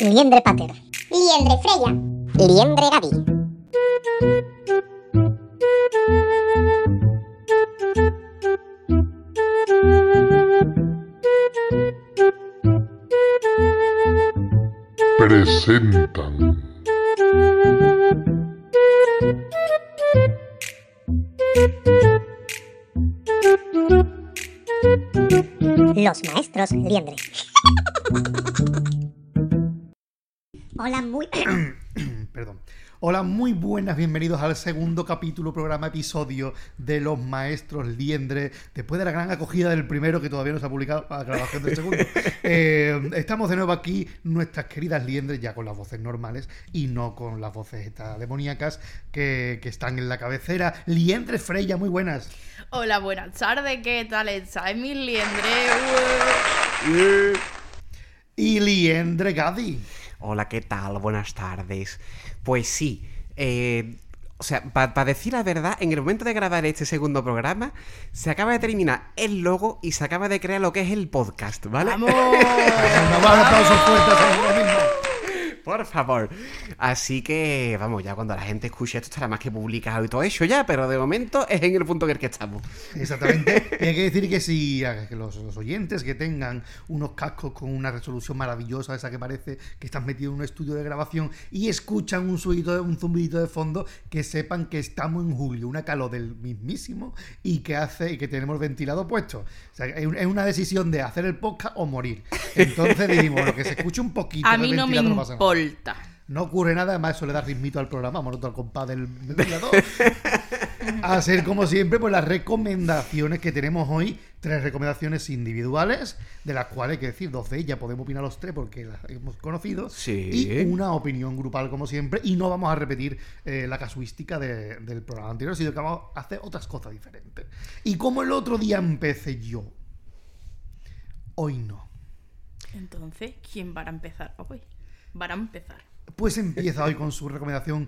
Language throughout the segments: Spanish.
Liendre Pater. Liendre Freya. Liendre Gaby. Presentan Los maestros Liendre. Perdón. Hola, muy buenas, bienvenidos al segundo capítulo, programa, episodio de Los Maestros Liendre, después de la gran acogida del primero, que todavía no se ha publicado, a la grabación del segundo. Estamos de nuevo aquí, nuestras queridas liendres, ya con las voces normales y no con las voces estas demoníacas que están en la cabecera. Liendre Freya, muy buenas. Hola, buenas tardes, ¿qué tal estáis, mis liendres? Y Liendre Gaby. Hola, ¿qué tal? Buenas tardes. Pues sí, para decir la verdad, en el momento de grabar este segundo programa, se acaba de terminar el logo y se acaba de crear lo que es el podcast, ¿vale? ¡Vamos! Nos van a aplausos fuertes ahora mismo. Por favor. Así que, vamos, ya cuando la gente escuche esto estará más que publicado y todo eso ya, pero de momento es en el punto en el que estamos. Exactamente. Y hay que decir que si que los oyentes que tengan unos cascos con una resolución maravillosa, esa que parece que estás metido en un estudio de grabación y escuchan un zumbidito de fondo, que sepan que estamos en julio, una calor del mismísimo y que tenemos el ventilador puesto. O sea, es una decisión de hacer el podcast o morir. Entonces dijimos, bueno, que se escuche un poquito. A mí no me importa. No ocurre nada, además eso le da ritmito al programa, monotón al compás del ventilador. A hacer como siempre, pues las recomendaciones que tenemos hoy, 3 recomendaciones individuales, de las cuales hay que decir 2 de ellas podemos opinar los 3 porque las hemos conocido, sí. Y una opinión grupal como siempre, y no vamos a repetir la casuística del programa anterior, sino que vamos a hacer otras cosas diferentes. Y como el otro día empecé yo, hoy no. Entonces, ¿quién va a empezar hoy? Va a empezar. Pues empieza hoy con su recomendación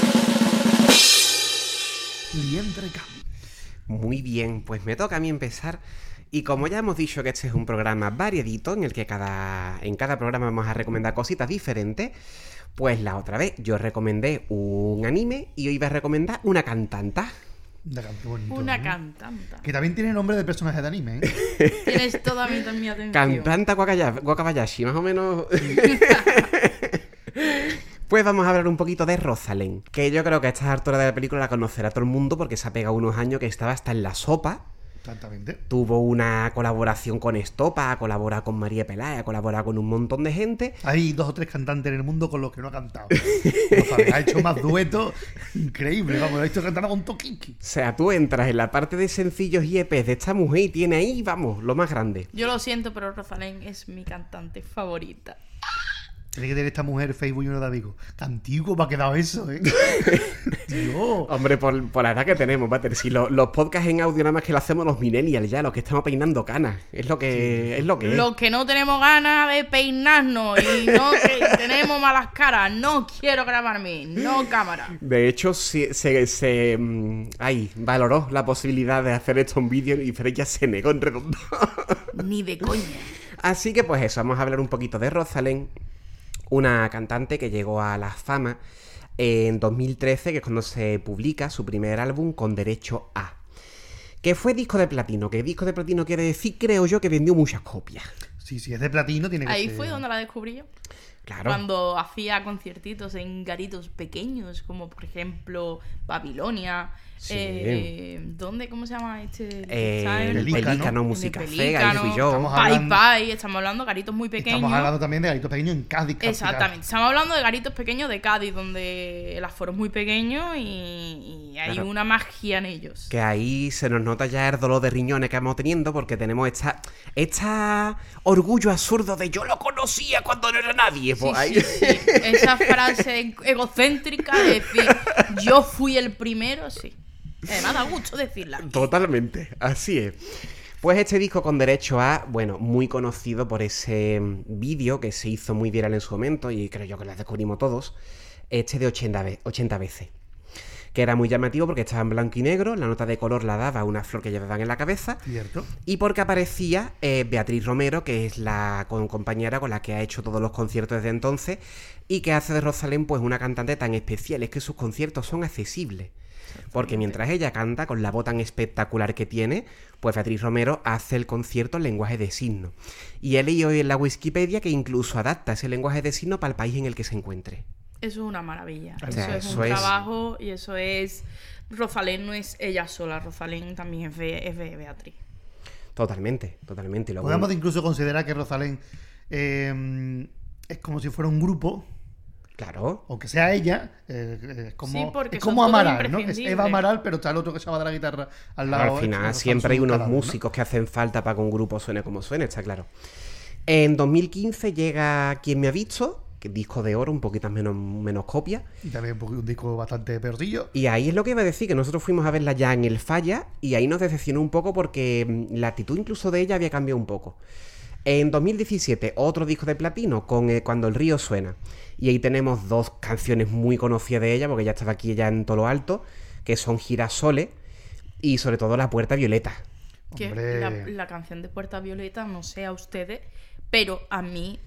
Liendre Gaby. Muy bien, pues me toca a mí empezar. Y como ya hemos dicho que este es un programa variadito, en el que en cada programa vamos a recomendar cositas diferentes, pues la otra vez yo recomendé un anime y hoy voy a recomendar una cantanta. Una cantanta. Que también tiene nombre de personaje de anime, ¿eh? Tienes toda mi atención. Cantanta Wakabayashi, más o menos. Pues vamos a hablar un poquito de Rosalén, que yo creo que a estas alturas de la película la conocerá todo el mundo porque se ha pegado unos años que estaba hasta en la sopa. Exactamente. Tuvo una colaboración con Estopa, ha colaborado con María Pelae, ha colaborado con un montón de gente. Hay 2 o 3 cantantes en el mundo con los que no ha cantado. Rosalén ha hecho más duetos increíbles, vamos, ha hecho cantando con Tokiki. O sea, tú entras en la parte de sencillos y EPs de esta mujer y tiene ahí, vamos, lo más grande. Yo lo siento, pero Rosalén es mi cantante favorita. Tiene que tener esta mujer Facebook y uno de amigos. Qué antiguo me ha quedado eso, ¿eh? Dios. Hombre, por la edad que tenemos, Pater. Si los podcasts en audio nada más que lo hacemos los millennials ya, los que estamos peinando canas. Es lo que es. Los que no tenemos ganas de peinarnos y no que tenemos malas caras. No quiero grabarme, no cámara. De hecho, se valoró la posibilidad de hacer esto en vídeo y Freya se negó en redondo. Ni de coña. Así que pues eso, vamos a hablar un poquito de Rosalén, una cantante que llegó a la fama en 2013, que es cuando se publica su primer álbum Con Derecho A, que fue disco de platino. Que disco de platino quiere decir, creo yo, que vendió muchas copias. Sí, es de platino, tiene que ser. Ahí fue donde la descubrí yo. Claro. Cuando hacía conciertitos en garitos pequeños, como por ejemplo Babilonia. Sí. ¿Dónde? ¿Cómo se llama este? Pelícano, Música Cega, ahí fui yo. Pai, estamos hablando de garitos muy pequeños. Estamos hablando también de garitos pequeños en Cádiz. Exactamente, estamos hablando de garitos pequeños de Cádiz, donde el aforo es muy pequeño y hay una magia en ellos. Que ahí se nos nota ya el dolor de riñones que vamos teniendo, porque tenemos esta orgullo absurdo de yo lo conocía cuando no era nadie. Sí. Esa frase egocéntrica de decir yo fui el primero, sí. Además da gusto decirla. Totalmente, así es. Pues este disco Con Derecho A, bueno, muy conocido por ese vídeo que se hizo muy viral en su momento y creo yo que lo descubrimos todos, de 80 veces. que era muy llamativo porque estaba en blanco y negro, la nota de color la daba una flor que llevaban en la cabeza, Cierto. y porque aparecía Beatriz Romero, que es la compañera con la que ha hecho todos los conciertos desde entonces, y que hace de Rosalén pues una cantante tan especial, es que sus conciertos son accesibles. Porque mientras ella canta con la voz tan espectacular que tiene, pues Beatriz Romero hace el concierto en lenguaje de signos. Y he leído hoy en la Wikipedia que incluso adapta ese lenguaje de signos para el país en el que se encuentre. Eso es una maravilla. O Eso sea, es eso un es- trabajo y eso es... Rosalén no es ella sola, Rosalén también es de Beatriz. Totalmente, totalmente. Y luego- Podemos incluso considerar que Rosalén es como si fuera un grupo, Claro. aunque sea ella, es como, Sí, porque es como son todos Amaral, ¿no? Es imprescindibles. Eva Amaral, pero está el otro que se va a dar la guitarra al lado. Al final están siempre hay sus unos cada uno, ¿no? músicos que hacen falta para que un grupo suene como suene, está claro. En 2015 llega Quien me ha visto, que disco de oro, un poquito menos copia. Y también un disco bastante peorcillo. Y ahí es lo que iba a decir, que nosotros fuimos a verla ya en el Falla y ahí nos decepcionó un poco porque la actitud incluso de ella había cambiado un poco. En 2017, otro disco de platino con Cuando el río suena. Y ahí tenemos dos canciones muy conocidas de ella, porque ya estaba aquí ya en todo lo alto, que son Girasoles y sobre todo La Puerta Violeta. Que Hombre. la canción de Puerta Violeta, no sé a ustedes, pero a mí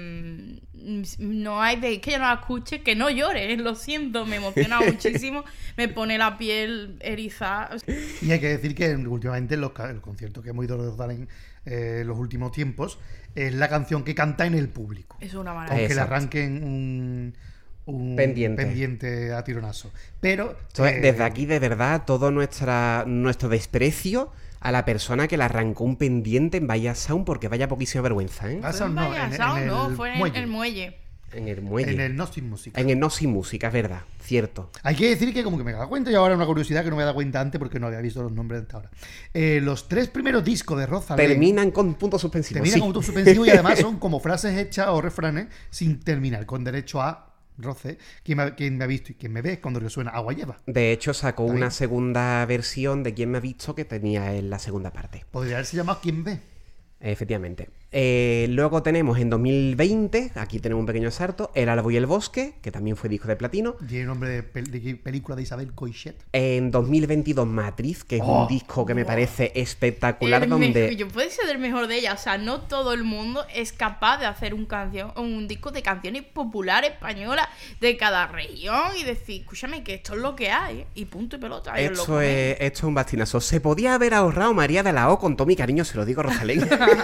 no hay de que yo no la escuche que no llore, lo siento, me emociona muchísimo, me pone la piel erizada. Y hay que decir que últimamente el concierto que hemos ido a dar en los últimos tiempos es la canción que canta en el público. Es una maravilla. Aunque le Exacto. arranquen un Pendiente. a tironazo. Pero Entonces, desde aquí, de verdad, todo nuestro desprecio a la persona que le arrancó un pendiente en Bahía Sound, porque vaya poquísima vergüenza, ¿eh? pasa, Fue en no, Bahía Sound, no, fue en muelle. el muelle. En el muelle. En el No Sin Música. En el No Sin Música, es verdad, cierto. Hay que decir que como que me he dado cuenta y ahora una curiosidad que no me he dado cuenta antes porque no había visto los nombres hasta ahora. Los 3 primeros discos de Rosalén Terminan con puntos suspensivos. terminan sí. con punto suspensivo y además son como frases hechas o refranes sin terminar, con derecho a roce. Quien me ha visto y quien me ve cuando le suena agua lleva. De hecho, sacó Está una bien. segunda versión de Quien me ha visto que tenía en la segunda parte. Podría haberse llamado ¿Quién ve? Efectivamente. Luego tenemos en 2020, aquí tenemos un pequeño salto, El árbol y el bosque, que también fue disco de platino. Tiene nombre de película de Isabel Coixet. En 2022, Matriz, que es Oh, un disco que me parece espectacular, El donde... mejor- yo puede ser el mejor de ella, o sea, no todo el mundo es capaz de hacer un disco de canciones populares españolas de cada región y decir, escúchame, que esto es lo que hay, y punto y pelota. y os lo Esto coméis. es un bastinazo. Se podía haber ahorrado María de la O, con todo mi cariño, se lo digo, Rosalén.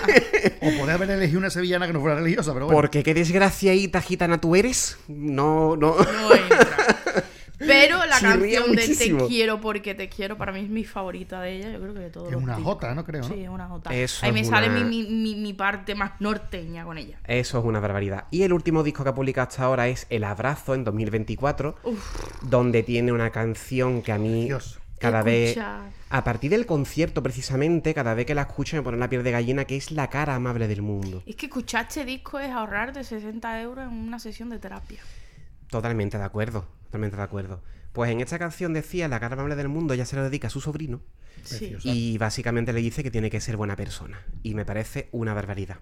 O podría haber elegido una sevillana que no fuera religiosa, pero bueno. Porque qué desgraciadita gitana tú eres. No. No entra. Pero la Chirría canción de Te muchísimo. quiero porque te quiero, para mí es mi favorita de ella, yo creo que de todo. Es una jota, ¿no? Creo, ¿no? Sí, es una jota. Eso Ahí es me sale una- mi parte más norteña con ella. Eso es una barbaridad. Y el último disco que ha publicado hasta ahora es El Abrazo, en 2024, donde tiene una canción que a mí Dios. cada vez... Escucha. A partir del concierto, precisamente, cada vez que la escucho me pone la piel de gallina, que es la cara amable del mundo. Es que escuchar este disco es ahorrar de 60 euros en una sesión de terapia. Totalmente de acuerdo, totalmente de acuerdo. Pues en esta canción decía, la cara amable del mundo, ya se lo dedica a su sobrino. Sí. Precioso. Y básicamente le dice que tiene que ser buena persona. Y me parece una barbaridad.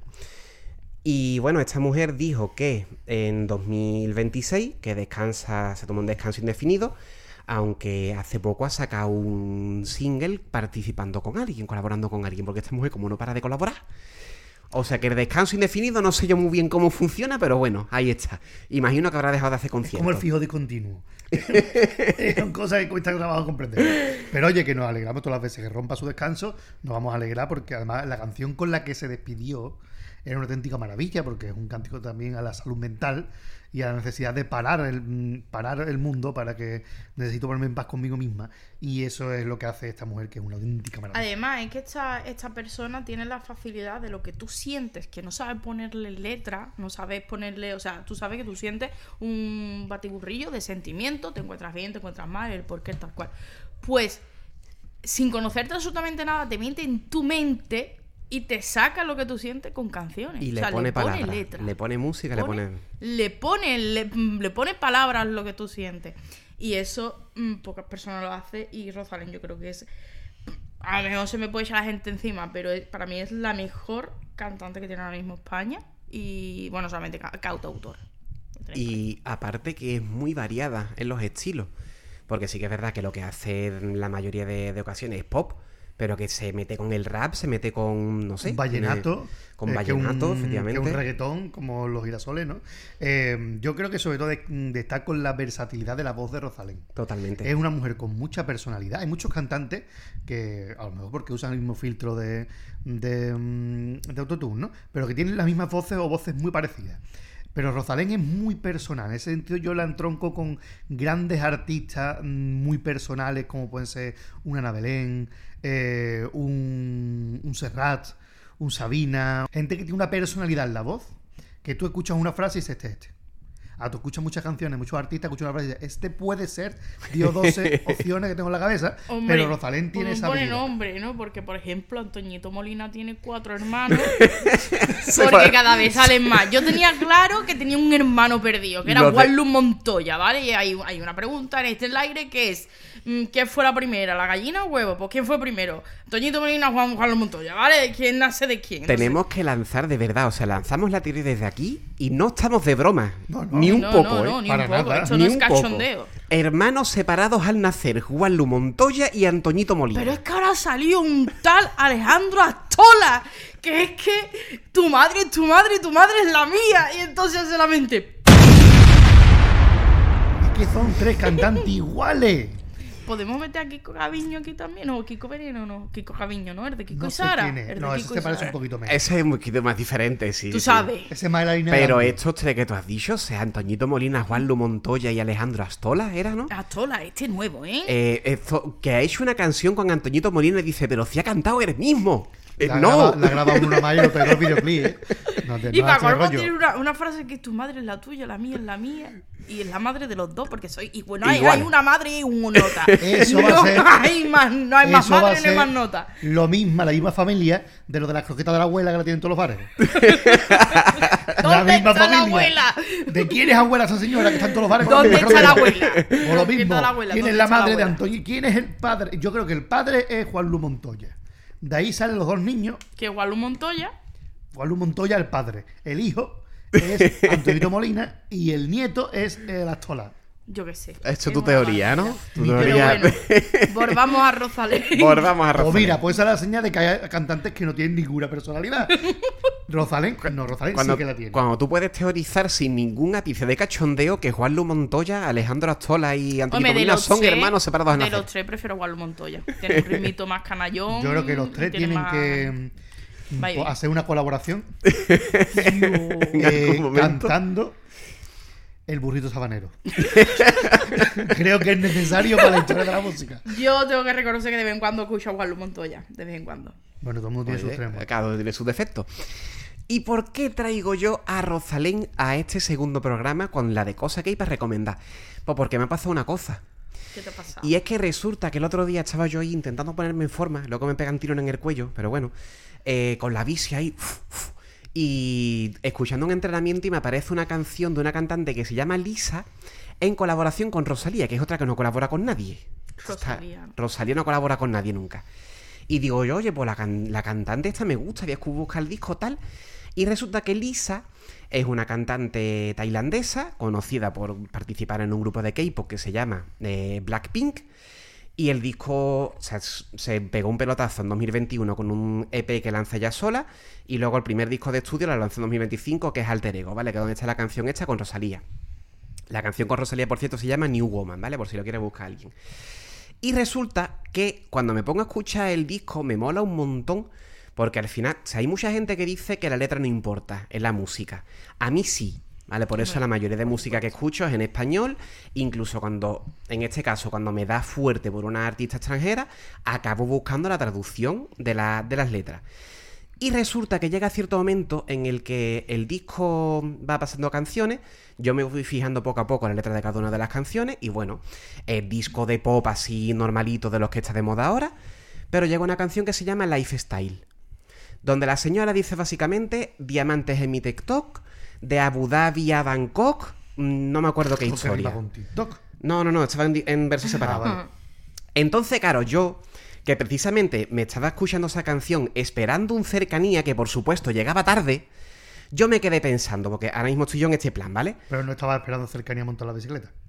Y bueno, esta mujer dijo que en 2026, que se toma un descanso indefinido, aunque hace poco ha sacado un single participando con alguien, colaborando con alguien, porque esta mujer como no para de colaborar. O sea que el descanso indefinido no sé yo muy bien cómo funciona, pero bueno, ahí está. Imagino que habrá dejado de hacer conciertos. Como el fijo discontinuo. Son cosas que cuesta trabajo comprender. Pero oye, que nos alegramos todas las veces que rompa su descanso, nos vamos a alegrar porque además la canción con la que se despidió era una auténtica maravilla porque es un cántico también a la salud mental y a la necesidad de parar el mundo para que necesito ponerme en paz conmigo misma. Y eso es lo que hace esta mujer, que es una auténtica maravilla. Además, es que esta persona tiene la facilidad de lo que tú sientes, que no sabes ponerle letra, no sabes ponerle, o sea, tú sabes que tú sientes un batiburrillo de sentimientos, te encuentras bien, te encuentras mal, el por qué, tal cual. Pues, sin conocerte absolutamente nada, te miente en tu mente y te saca lo que tú sientes con canciones. Y O le sea, pone palabras, letra. le pone música, le pone... Le pone palabras lo que tú sientes. Y eso pocas personas lo hacen. Y Rosalén yo creo que es... A lo mejor se me puede echar la gente encima, pero para mí es la mejor cantante que tiene ahora mismo España. Y bueno, solamente cantautora. Y aparte que es muy variada en los estilos. porque sí que es verdad que lo que hace en la mayoría de ocasiones es pop, pero que se mete con el rap, se mete con, no sé... Vallenato. Con vallenato, efectivamente. Que un reggaetón, como los girasoles, ¿no? Yo creo que sobre todo está con la versatilidad de la voz de Rosalén. Totalmente. Es una mujer con mucha personalidad. Hay muchos cantantes que, a lo mejor porque usan el mismo filtro de autotune, ¿no? Pero que tienen las mismas voces o voces muy parecidas. Pero Rosalén es muy personal. En ese sentido yo la entronco con grandes artistas muy personales, como pueden ser un Ana Belén, un Serrat, un Sabina. Gente que tiene una personalidad en la voz, que tú escuchas una frase y dices, este. Tú escuchas muchas canciones, muchos artistas escuchan una frase y dices, este puede ser, dio 12 opciones que tengo en la cabeza, Hombre, pero Rosalén tiene esa habilidad. nombre, ¿no? Porque, por ejemplo, Antoñito Molina tiene 4 hermanos. Porque cada vez salen más. Yo tenía claro que tenía un hermano perdido, que era Juan Luis Montoya, ¿vale? Y hay una pregunta en el aire que es, ¿quién fue la primera, la gallina o huevo? Pues ¿quién fue primero? Antoñito Molina, Juan Luis Montoya, ¿vale? ¿Quién nace de quién? Tenemos que lanzar de verdad, o sea, lanzamos la teoría desde aquí y no estamos de broma. No. Ni un poco, no, ni Para un poco. nada. Esto Ni no es un poco. cachondeo. Hermanos separados al nacer, Juan Lu Montoya y Antoñito Molina. Pero es que ahora salió un tal Alejandro Astola, que es que tu madre es tu madre y tu madre es la mía. Y entonces solamente Es que son 3 cantantes iguales. ¿podemos meter a Kiko Gaviño aquí también? No, Kiko Veneno no. Kiko Gaviño, ¿no? ¿Es de Kiko No y sé Sara? quién es. Es de No, Kiko ese y se parece Sara. un poquito menos. Ese es un poquito más diferente, sí. Tú sí. sabes. Ese es más de la línea Pero de estos 3 que tú has dicho, o sea, Antoñito Molina, Juan Lu Montoya y Alejandro Astola, ¿era, no? Astola, este nuevo, ¿eh? Que ha hecho una canción con Antoñito Molina y dice, pero si ha cantado él mismo. La No. graba una más y lo pegó el videoclip, ¿eh? Y No para hace colmo rollo. tiene una frase que tu madre es la tuya, la mía es la mía. Y es la madre de los dos, porque soy. Y bueno, hay Igual. una madre y un nota. Eso va a no ser- hay más, no hay más Eso va a madre ni ser más nota. Lo mismo, la misma familia de lo de las croquetas de la abuela que la tienen todos los bares. ¿Dónde está la abuela? ¿De quién es abuela esa señora que está en todos los bares? con ¿Dónde las está la croquetas? abuela? O lo ¿Dónde mismo, está la abuela? ¿quién es ¿Dónde la está la madre de abuela? Antonio? ¿Quién es el padre? Yo creo que el padre es Juan Lu Montoya. De ahí salen los 2 niños. Que Gualú Montoya. Juan Lu Montoya, el padre. El hijo es Antonito Molina y el nieto es el Astola. Yo qué sé. Esto es tu una teoría, ¿no? barbaridad. Tu Pero teoría. Bueno, volvamos a Rosalén. Volvamos a O Rosalén. mira, pues esa es la señal de que hay cantantes que no tienen ninguna personalidad. Rosalén sí que la tiene. Cuando tú puedes teorizar sin ningún ápice de cachondeo que Juan Lu Montoya, Alejandro Astola y Antonito Hombre, de Molina los son 3, hermanos separados al de nacer. los 3 prefiero Gualú Montoya. Tiene un ritmito más canallón. Yo creo que los 3 tienen más- que Va bien. hacer una colaboración En algún momento. cantando El burrito sabanero. Creo que es necesario para la historia de la música. Yo tengo que reconocer que de vez en cuando escucho a Gualú Montoya. De vez en cuando. Bueno, todo el mundo tiene sus extremos. Cada uno tiene sus defectos. ¿Y por qué traigo yo a Rosalén a este segundo programa con la de cosas que hay para recomendar? Pues porque me ha pasado una cosa. ¿Qué te ha pasado? Y es que resulta que el otro día estaba yo ahí intentando ponerme en forma, luego me pegan tirón en el cuello, pero bueno, con la bici ahí, y escuchando un entrenamiento y me aparece una canción de una cantante que se llama Lisa en colaboración con Rosalía, que es otra que no colabora con nadie. Rosalía. Rosalía no colabora con nadie nunca. Y digo yo, oye, pues la cantante esta me gusta, voy a buscar el disco tal. Y resulta que Lisa es una cantante tailandesa, conocida por participar en un grupo de K-pop que se llama Blackpink. Y el disco, o sea, se pegó un pelotazo en 2021 con un EP que lanza ella sola. Y luego el primer disco de estudio lo lanzó en 2025, que es Alter Ego, ¿vale? Que es donde está la canción hecha con Rosalía. La canción con Rosalía, por cierto, se llama New Woman, ¿vale? Por si lo quiere buscar alguien. Y resulta que cuando me pongo a escuchar el disco me mola un montón, porque al final, o sea, hay mucha gente que dice que la letra no importa, es la música. A mí sí, ¿vale? Por eso la mayoría de música que escucho es en español, incluso cuando, en este caso, cuando me da fuerte por una artista extranjera, acabo buscando la traducción de las letras. Y resulta que llega cierto momento en el que el disco va pasando canciones, yo me voy fijando poco a poco en la letra de cada una de las canciones, y bueno, el disco de pop así normalito de los que está de moda ahora, pero llega una canción que se llama Lifestyle, donde la señora dice básicamente diamantes en mi TikTok, de Abu Dhabi a Bangkok, no me acuerdo qué Porque rima historia. con TikTok. No, estaba en versos separados. vale. Entonces, claro, yo, que precisamente me estaba escuchando esa canción esperando un cercanía que por supuesto llegaba tarde, yo me quedé pensando, porque ahora mismo estoy yo en este plan, ¿vale? Pero no estaba esperando cercanía a montar la bicicleta.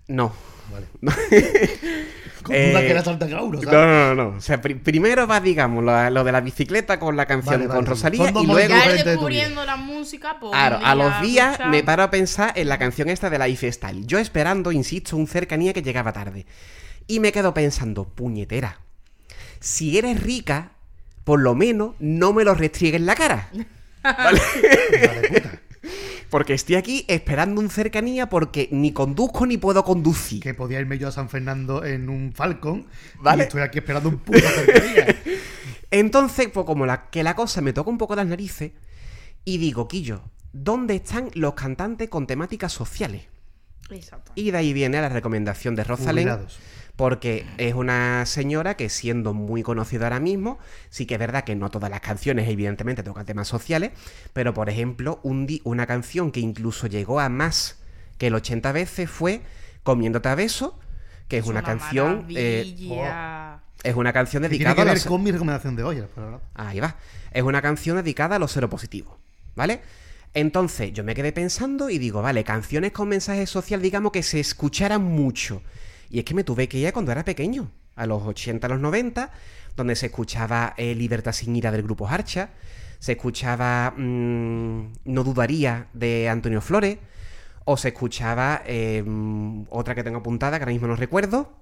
No. Vale. Con duda que era Saltacauro, ¿sabes? No. O sea, primero va, digamos, lo de la bicicleta con la canción Vale, con Rosalía son dos y momentos luego... Ya ir diferente de tu descubriendo la música, pues. Claro, un a día los días escuchar. me paro a pensar en la canción esta de Life Style. Yo esperando, insisto, un cercanía que llegaba tarde. Y me quedo pensando, puñetera, si eres rica, por lo menos no me lo restriegues en la cara. ¿Vale? Vale, puta. Porque estoy aquí esperando un cercanía porque ni conduzco ni puedo conducir. Que podía irme yo a San Fernando en un Falcon. Vale. Y estoy aquí esperando un puto cercanía. Entonces, pues como la cosa me toca un poco las narices, y digo, Quillo, ¿dónde están los cantantes con temáticas sociales? Exacto. Y de ahí viene la recomendación de Rosalén, Jubilados. porque es una señora que, siendo muy conocida ahora mismo, sí que es verdad que no todas las canciones evidentemente tocan temas sociales, pero por ejemplo una canción que incluso llegó a más que el 80 veces fue Comiéndote a beso, que es una canción maravilla. es una canción Que tiene dedicada que a ver los... con mi recomendación de hoy. La verdad. Ahí va. Es una canción dedicada a los seropositivos, ¿vale? Entonces yo me quedé pensando y digo, vale, canciones con mensaje social, digamos, que se escucharan mucho. Y es que me tuve que ir a cuando era pequeño, a los 80, a los 90, donde se escuchaba Libertad sin ira del grupo Harcha, se escuchaba No dudaría de Antonio Flores, o se escuchaba otra que tengo apuntada, que ahora mismo no recuerdo.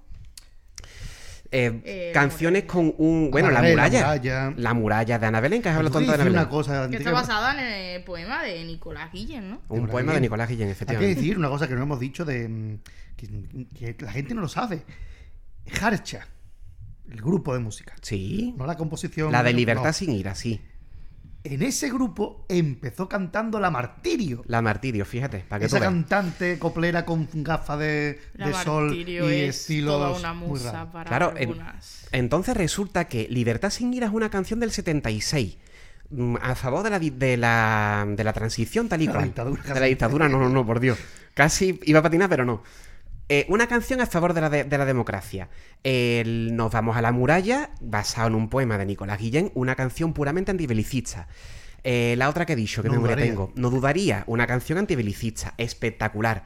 Canciones con un... Bueno, Ana Belén, La La muralla. Muralla. La muralla de Ana Belén, que has hablado Voy a tanto de Ana decir Belén. una cosa. Que está basada en el poema de Nicolás Guillén, ¿no? Un Nicolás poema de Guillén. Nicolás Guillén, Hay que efectivamente. decir una cosa que no hemos dicho de que la gente no lo sabe. Harcha, el grupo de música, Sí. no la composición. La de Libertad no. sin ira, sí. En ese grupo empezó cantando La Martirio. La Martirio, fíjate, para que tú Esa veas. cantante coplera con gafas de sol y Martirio es estilos toda una muy musa raros. para Claro, algunas. entonces resulta que Libertad sin ira es una canción del 76. A favor de la transición tal y De la cual. dictadura, De casi. la dictadura, no, por Dios. Casi iba a patinar, pero no. Una canción a favor de la democracia. Nos vamos a la muralla, basado en un poema de Nicolás Guillén, una canción puramente antibelicista. La otra que he dicho, que No memoria dudaría. tengo. No dudaría, una canción antibelicista, espectacular.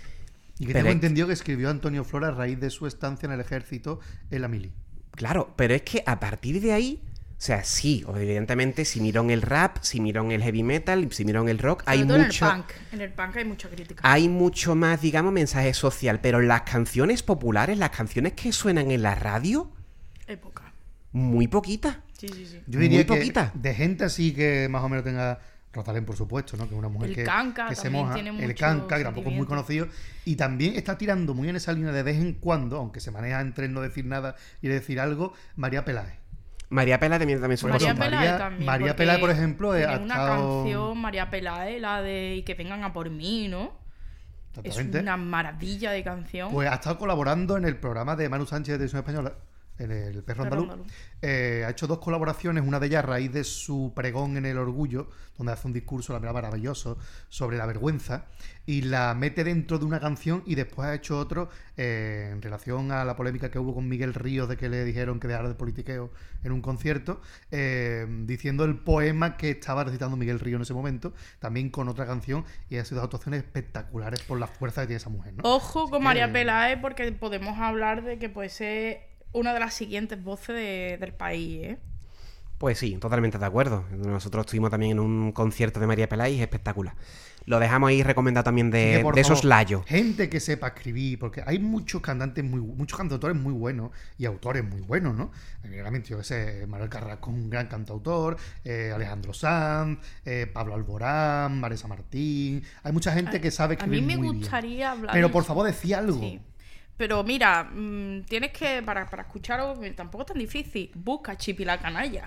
Y que Pero tengo es- entendido que escribió Antonio Flora a raíz de su estancia en el ejército en la mili. Claro, pero es que a partir de ahí, o sea, sí, evidentemente, si miro en el rap, si miro en el heavy metal, si miro en el rock, Sobre hay todo mucho... en el punk. En el punk hay mucha crítica. Hay mucho más, digamos, mensaje social, pero las canciones populares, las canciones que suenan en la radio, Época. muy poquitas. Sí, sí, sí. Yo Muy diría que poquita. de gente así que más o menos tenga Rosalén, por supuesto, ¿no? Que es una mujer El que, Kanka que se también moja. tiene El mucho Kanka, que tampoco es muy sentimiento. conocido. Y también está tirando muy en esa línea de vez en cuando, aunque se maneja entre no decir nada y decir algo, María Peláez. María Pela también suena María mucho. Peláez también. María porque Peláez, por ejemplo, tiene ha una estado- canción, María Peláez, la de Y que vengan a por mí, ¿no? Es Exactamente. una maravilla de canción. Pues ha estado colaborando en el programa de Manu Sánchez de Televisión Española, en el Perro Perro Andaluz. Andaluz. Ha hecho 2 colaboraciones, una de ellas a raíz de su pregón en el Orgullo, donde hace un discurso, la verdad, maravilloso, sobre la vergüenza, y la mete dentro de una canción, y después ha hecho otro en relación a la polémica que hubo con Miguel Ríos de que le dijeron que dejara de politiqueo en un concierto, diciendo el poema que estaba recitando Miguel Ríos en ese momento, también con otra canción, y ha sido actuaciones espectaculares por la fuerza que tiene esa mujer, ¿no? Ojo con que- María Peláez porque podemos hablar de que puede ser una de las siguientes voces del país, ¿eh? Pues sí, totalmente de acuerdo. Nosotros estuvimos también en un concierto de María Peláez, espectacular. Lo dejamos ahí recomendado también Así que, de por esos favor, layos. gente que sepa escribir, porque hay muchos cantantes, muchos cantautores muy buenos y autores muy buenos, ¿no? Realmente, yo que sé, Manuel Carrasco es un gran cantautor, Alejandro Sanz, Pablo Alborán, Marisa Martín. Hay mucha gente que sabe A mí escribir me muy bien. gustaría hablar. Pero por favor, decía algo. Sí. Pero mira, tienes que, para escuchar algo que tampoco es tan difícil, busca Chipi la canalla.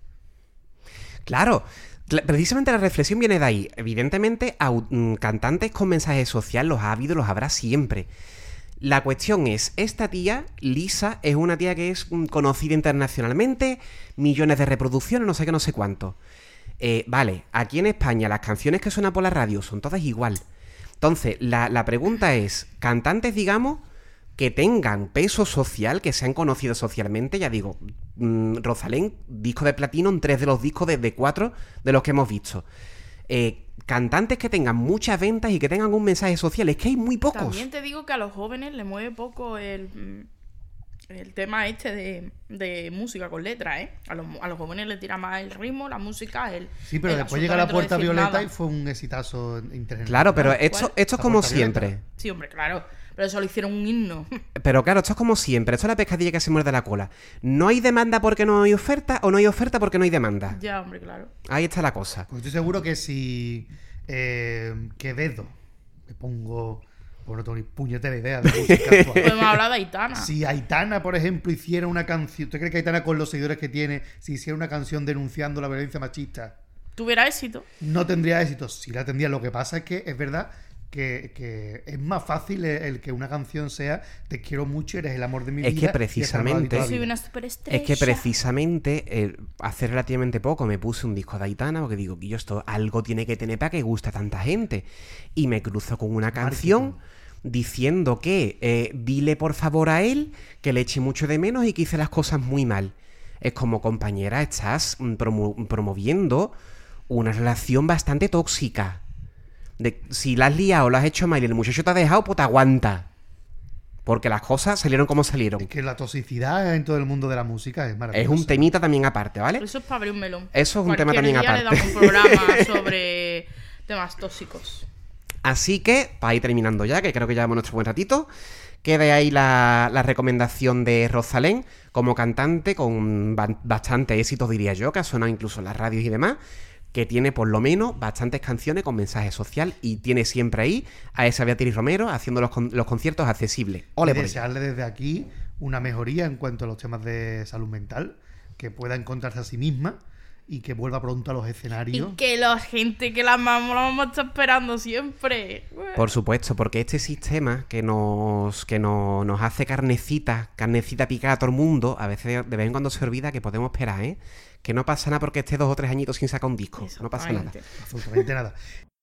Claro, precisamente la reflexión viene de ahí. Evidentemente, cantantes con mensaje social los ha habido, los habrá siempre. La cuestión es, esta tía, Lisa, es una tía que es conocida internacionalmente, millones de reproducciones, no sé qué, no sé cuánto. Vale, aquí en España las canciones que suenan por la radio son todas igual. Entonces, la pregunta es, cantantes, digamos, que tengan peso social, que sean conocidos socialmente, ya digo, Rosalén, disco de platino en 3 de los discos de 4 de los que hemos visto. cantantes que tengan muchas ventas y que tengan un mensaje social. Es que hay muy pocos. También te digo que a los jóvenes les mueve poco el tema de música con letras, ¿eh? A los jóvenes les tira más el ritmo, la música, Sí, pero después llega La Puerta Violeta y fue un exitazo internacional. Claro, pero esto es como Puerta siempre. Violeta. Sí, hombre, claro. Pero eso lo hicieron un himno. Pero claro, esto es como siempre. Esto es la pescadilla que se muerde la cola. No hay demanda porque no hay oferta, o no hay oferta porque no hay demanda. Ya, hombre, claro. Ahí está la cosa. Pues estoy seguro que si Quevedo, me pongo... Pues no tengo ni puñetera idea de música actual. Podemos hablar de Aitana. Si Aitana, por ejemplo, hiciera una canción... ¿Usted cree que Aitana, con los seguidores que tiene, si hiciera una canción denunciando la violencia machista, ¿Tuviera éxito? no tendría éxito? Sí la tendría. Lo que pasa es que es verdad que es más fácil el que una canción sea te quiero mucho, eres el amor de mi vida. Es que precisamente... Soy una superestrella. Es que precisamente hace relativamente poco me puse un disco de Aitana porque digo que esto algo tiene que tener para que guste a tanta gente. Y me cruzo con una canción diciendo que dile por favor a él que le eche mucho de menos y que hice las cosas muy mal. Es como, compañera, estás promoviendo una relación bastante tóxica. Si la has liado o la has hecho mal y el muchacho te ha dejado, pues te aguanta. Porque las cosas salieron como salieron. Es que la toxicidad en todo el mundo de la música es Es maravillosa. un temita también aparte, ¿vale? Eso es para abrir un melón. Eso es un tema Cualquier también día aparte. le damos un programa sobre temas tóxicos. Así que, para ir terminando ya, que creo que llevamos nuestro buen ratito, queda ahí la recomendación de Rosalén como cantante con bastante éxito, diría yo, que ha sonado incluso en las radios y demás, que tiene por lo menos bastantes canciones con mensaje social y tiene siempre ahí a esa Beatriz Romero haciendo los conciertos accesibles. Ole Y por ella. desearle desde aquí una mejoría en cuanto a los temas de salud mental, que pueda encontrarse a sí misma y que vuelva pronto a los escenarios. Y que la gente que la amamos la vamos a estar esperando siempre. Por supuesto, porque este sistema que nos hace carnecita picada a todo el mundo, a veces de vez en cuando se olvida que podemos esperar, ¿eh? Que no pasa nada porque esté 2 o 3 añitos sin sacar un disco. No pasa nada. Absolutamente nada.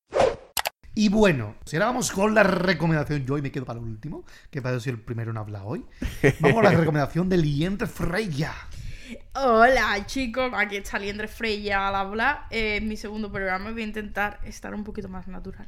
Y bueno, si ahora vamos con la recomendación, yo hoy me quedo para el último, que para eso soy el primero en hablar hoy. Vamos a la recomendación de Liendre Freya. Hola chicos, aquí está Liendre Freya al hablar. Mi segundo programa, voy a intentar estar un poquito más natural.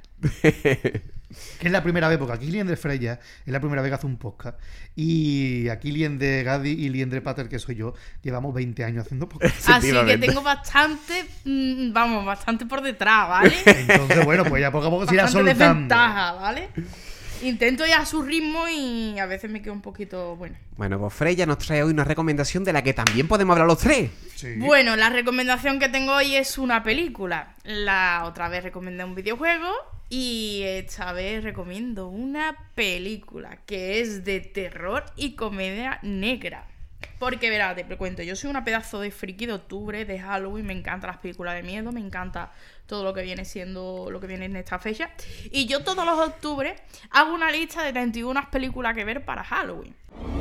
Que es la primera vez, porque aquí Liendre Freya es la primera vez que hace un podcast. Y aquí Liendre Gadi y Liendre Pater, que soy yo, llevamos 20 años haciendo podcast. Así que tengo bastante, bastante por detrás, ¿vale? Entonces, bueno, pues ya poco a poco se irá Bastante soltando. desventaja, ¿vale? Intento ir a su ritmo y a veces me quedo un poquito, bueno. Bueno, pues Freya nos trae hoy una recomendación de la que también podemos hablar los tres. Sí. Bueno, la recomendación que tengo hoy es una película. La otra vez recomendé un videojuego y esta vez recomiendo una película que es de terror y comedia negra. Porque verá, te cuento, yo soy una pedazo de friki de octubre, de Halloween, me encantan las películas de miedo, me encanta todo lo que viene siendo, lo que viene en esta fecha. Y yo todos los octubres hago una lista de 31 películas que ver para Halloween.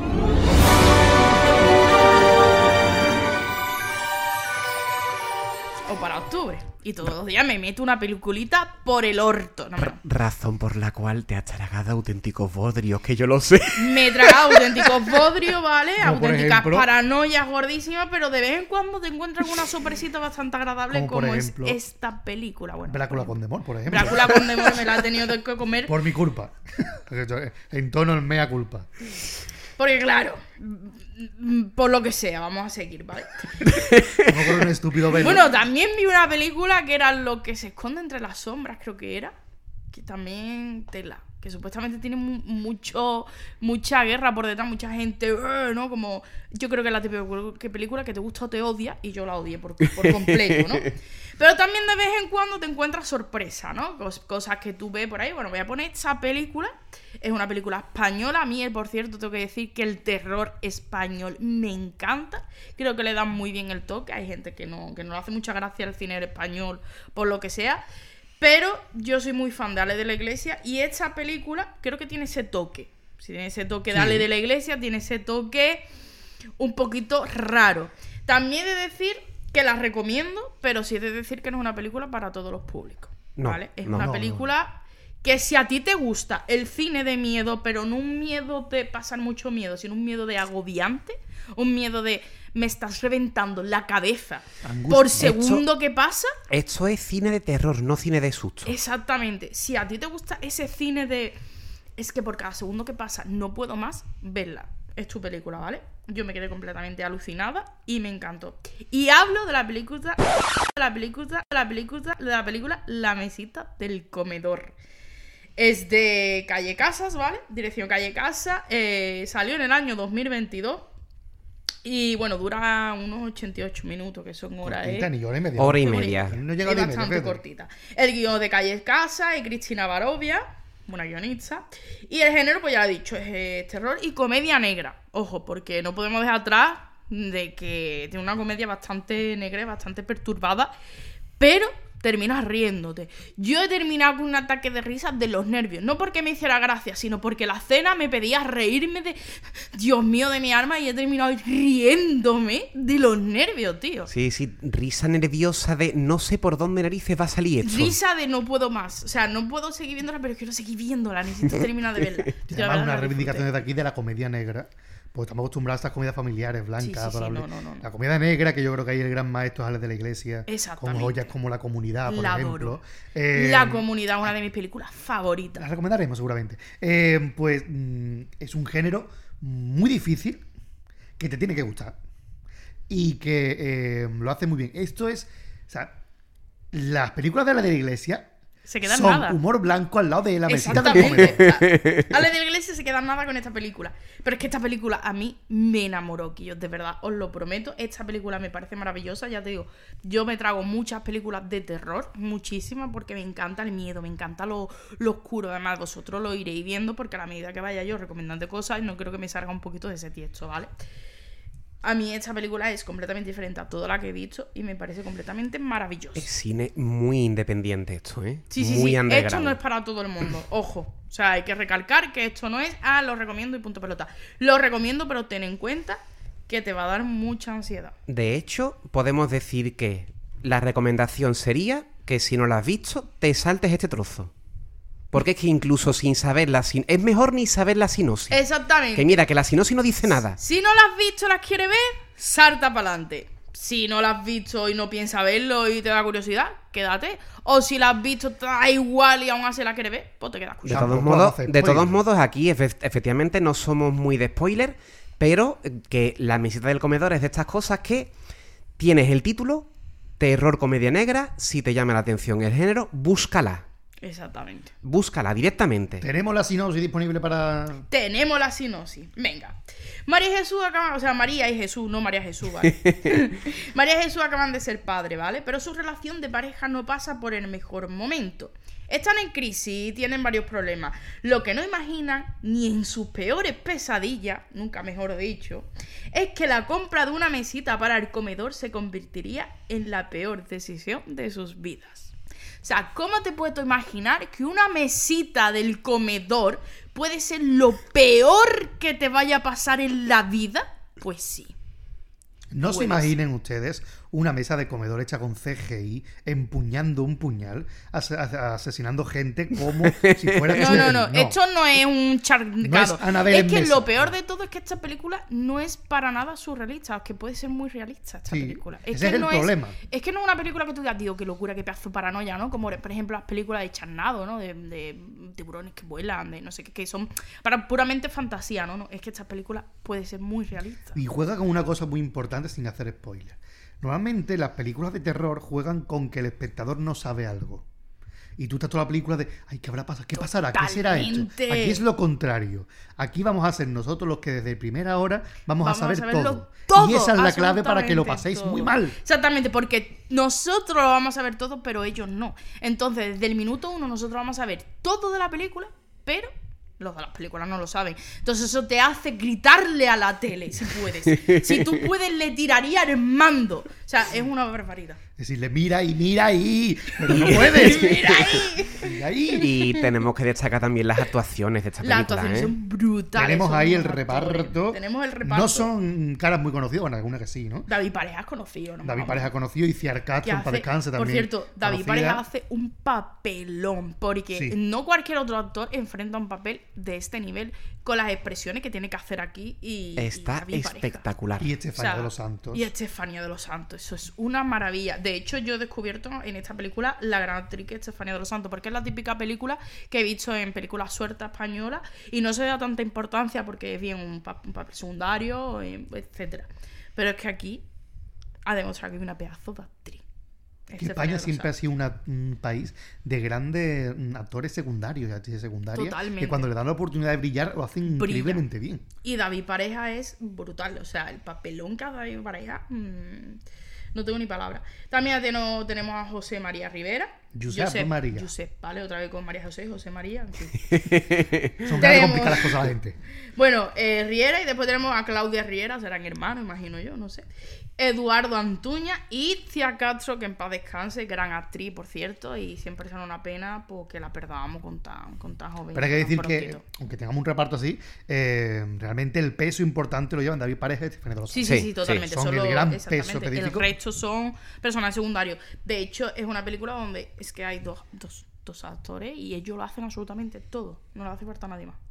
O para octubre. Y todos los días me meto una peliculita por el orto. No, Razón por la cual te has tragado auténticos bodrios, que yo lo sé. me he tragado auténticos bodrios, ¿vale? Como por Auténticas ejemplo, paranoias gordísimas, pero de vez en cuando te encuentras con una sorpresita bastante agradable Como por como ejemplo, es esta película. Bueno, Drácula por ejemplo, con Demor, por ejemplo. Drácula con Demor me la he tenido que comer. Por mi culpa. En tono el mea culpa. Porque claro, por lo que sea, vamos a seguir, ¿vale? Como por un estúpido velo. Bueno, también vi una película que era Lo que se esconde entre las sombras, creo que era. Que también tela. Que supuestamente tiene mucha guerra por detrás, mucha gente, ¿no? Como yo creo que es la típica película que te gusta o te odia, y yo la odié por completo, ¿no? Pero también de vez en cuando te encuentras sorpresa, ¿no? Cosas que tú ves por ahí. Bueno, voy a poner esta película. Es una película española. A mí, por cierto, tengo que decir que el terror español me encanta. Creo que le dan muy bien el toque. Hay gente que no le hace mucha gracia al cine español, por lo que sea. Pero yo soy muy fan de Ale de la Iglesia y esta película creo que tiene ese toque. Si tiene ese toque de Ale de la Iglesia, tiene ese toque un poquito raro. También he de decir que la recomiendo, pero sí he de decir que no es una película para todos los públicos. No, ¿vale? Es no, una no, película que si a ti te gusta el cine de miedo, pero no un miedo de pasar mucho miedo, sino un miedo de agobiante, un miedo de me estás reventando la cabeza Angustia. por segundo que pasa. Esto es cine de terror, no cine de susto. Exactamente. Si a ti te gusta ese cine de es que por cada segundo que pasa no puedo más, verla. Es tu película, ¿vale? Yo me quedé completamente alucinada y me encantó. Y hablo de la película La mesita del comedor. Es de Calle Casas, ¿vale? Dirección Calle Casa. Salió en el año 2022. Y bueno, dura unos 88 minutos, que son horas. Cortita, ni hora y media. Hora y media. No llega Es a hora y media, bastante fíjate. cortita. El guión de Calle Casa y Cristina Barovia, una guionista. Y el género, pues ya lo he dicho, es terror y comedia negra. Ojo, porque no podemos dejar atrás de que tiene una comedia bastante negra, bastante perturbada, pero terminas riéndote. Yo he terminado con un ataque de risa de los nervios. No porque me hiciera gracia, sino porque la cena me pedía reírme de... Dios mío, de mi alma, y he terminado riéndome de los nervios, tío. Sí, risa nerviosa de no sé por dónde narices va a salir esto. Risa de no puedo más. O sea, no puedo seguir viéndola, pero quiero seguir viéndola. Necesito terminar de verla. Y La además, verdad, una la reivindicación disfruté. desde aquí de la comedia negra. Porque estamos acostumbrados a estas comedias familiares, blancas, Sí, sí, sí, adorables. no. La comedia negra, que yo creo que ahí el gran maestro es Alex de la Iglesia. Con Exactamente. joyas como La Comunidad, por La ejemplo. adoro. La Comunidad, una de mis películas favoritas. La recomendaremos seguramente. Pues es un género muy difícil que te tiene que gustar y que lo hace muy bien. Esto es, o sea, las películas de la Iglesia Se quedan son nada. humor blanco al lado de la mesita del Exactamente. comedor. Ale de la Iglesia se queda nada con esta película. Pero es que esta película a mí me enamoró, que yo de verdad os lo prometo. Esta película me parece maravillosa, ya te digo. Yo me trago muchas películas de terror, muchísimas, porque me encanta el miedo, me encanta lo oscuro. Además, vosotros lo iréis viendo porque a la medida que vaya yo recomendando cosas, no creo que me salga un poquito de ese tiesto, ¿vale? A mí esta película es completamente diferente a toda la que he visto y me parece completamente maravillosa. Es cine muy independiente esto, ¿eh? Sí, muy underground. esto no es para todo el mundo, ojo. O sea, hay que recalcar que esto no es, lo recomiendo y punto pelota. Lo recomiendo, pero ten en cuenta que te va a dar mucha ansiedad. De hecho, podemos decir que la recomendación sería que si no la has visto, te saltes este trozo. Porque es que incluso sin saber es mejor ni saber la sinopsis. Exactamente. Que mira, que la sinopsis no dice nada. Si no la has visto, las quieres ver, salta para adelante. Si no la has visto y no piensas verlo y te da curiosidad, quédate. O si la has visto, te da igual y aún así la quieres ver, pues te quedas De escuchando. todos Tampoco modos, hace de todos spoiler. modos, aquí efectivamente no somos muy de spoiler, pero que la mesita del comedor es de estas cosas que tienes el título, terror comedia negra, si te llama la atención el género, búscala. Exactamente. Búscala directamente. Tenemos la sinopsis disponible para... Tenemos la sinopsis. Venga. María y Jesús acaban... O sea, María y Jesús, no María Jesús, ¿vale? María y Jesús acaban de ser padres, ¿vale? Pero su relación de pareja no pasa por el mejor momento. Están en crisis y tienen varios problemas. Lo que no imaginan, ni en sus peores pesadillas, nunca mejor dicho, es que la compra de una mesita para el comedor se convertiría en la peor decisión de sus vidas. O sea, ¿cómo te puedes imaginar que una mesita del comedor puede ser lo peor que te vaya a pasar en la vida? Pues sí. No se Puede imaginen ustedes una mesa de comedor hecha con CGI, empuñando un puñal, asesinando gente como si fuera No, Chucky. no. Esto no es un charcado. No es Annabelle Es que en mesa. lo peor de todo es que esta película no es para nada surrealista. Es que puede ser muy realista esta Sí, película. ese es el problema. Es que no es una película que tú digas, tío, qué locura, qué pedazo de paranoia, ¿no? Como por ejemplo las películas de Charnado, ¿no? De tiburones que vuelan, de no sé qué, que son para puramente fantasía, ¿no? Es que esta película puede ser muy realista. Y juega con una cosa muy importante sin hacer spoiler. Normalmente las películas de terror juegan con que el espectador no sabe algo. Y tú estás toda la película de, ay, ¿qué habrá pasado? ¿Qué pasará? ¿Qué será esto? Totalmente. Aquí es lo contrario. Aquí vamos a ser nosotros los que desde primera hora vamos a saber saberlo todo. Y esa es la clave para que lo absolutamente paséis todo. muy mal. Exactamente, porque nosotros lo vamos a ver todo, pero ellos no. Entonces, desde el minuto 1 nosotros vamos a ver todo de la película, pero Los de las películas no lo saben. Entonces eso te hace gritarle a la tele, si puedes. Si tú puedes, le tiraría el mando. O sea, es una barbaridad. Decirle, mira ahí, pero no puedes. ¡Mira ahí! Mira ahí. Y tenemos que destacar también las actuaciones de esta Las película, actuaciones ¿eh? son brutales. Tenemos son ahí el unos actores. reparto. Tenemos el reparto. No son caras muy conocidas, bueno, alguna que sí, ¿no? David Pareja es conocido, ¿no? David Pareja conocido y Ciar Castro, en paz descanse también. Por cierto, David conocida. Pareja hace un papelón, porque Sí. no cualquier otro actor enfrenta un papel de este nivel con las expresiones que tiene que hacer aquí y Está David Pareja. espectacular. Y Estefanía de los Santos. Y Estefanía de los Santos, eso es una maravilla. De hecho, yo he descubierto en esta película la gran actriz que es Estefanía de los Santos, porque es la típica película que he visto en películas sueltas españolas y no se da tanta importancia porque es bien un papel secundario, etcétera. Pero es que aquí ha demostrado que es una pedazo de actriz. Que Estefanía España de los siempre ha Santos. sido un país de grandes actores secundarios y actrices secundarias. Totalmente. Que cuando le dan la oportunidad de brillar lo hacen Brilla. increíblemente bien. Y David Pareja es brutal. O sea, el papelón que hace David Pareja. No tengo ni palabra. También tenemos a José María Rivera. Josep María. Josep, vale, otra vez con María José María. En fin. Son ganas de Tenemos- complicar las cosas a la gente. Bueno, Riera y después tenemos a Claudia Riera, serán hermanos, imagino yo, no sé. Eduardo Antuña y Ciar Castro, que en paz descanse, gran actriz, por cierto, y siempre será una pena porque la perdamos con tan joven. Pero hay que tan decir que, prontito. aunque tengamos un reparto así, realmente el peso importante lo llevan David Pareja y Estefanía de los Sí, Santos. sí, totalmente. Son Solo, el gran exactamente. peso específico. El resto son personajes secundarios. De hecho, es una película donde es que hay dos actores y ellos lo hacen absolutamente todo. No le hace falta a nadie más.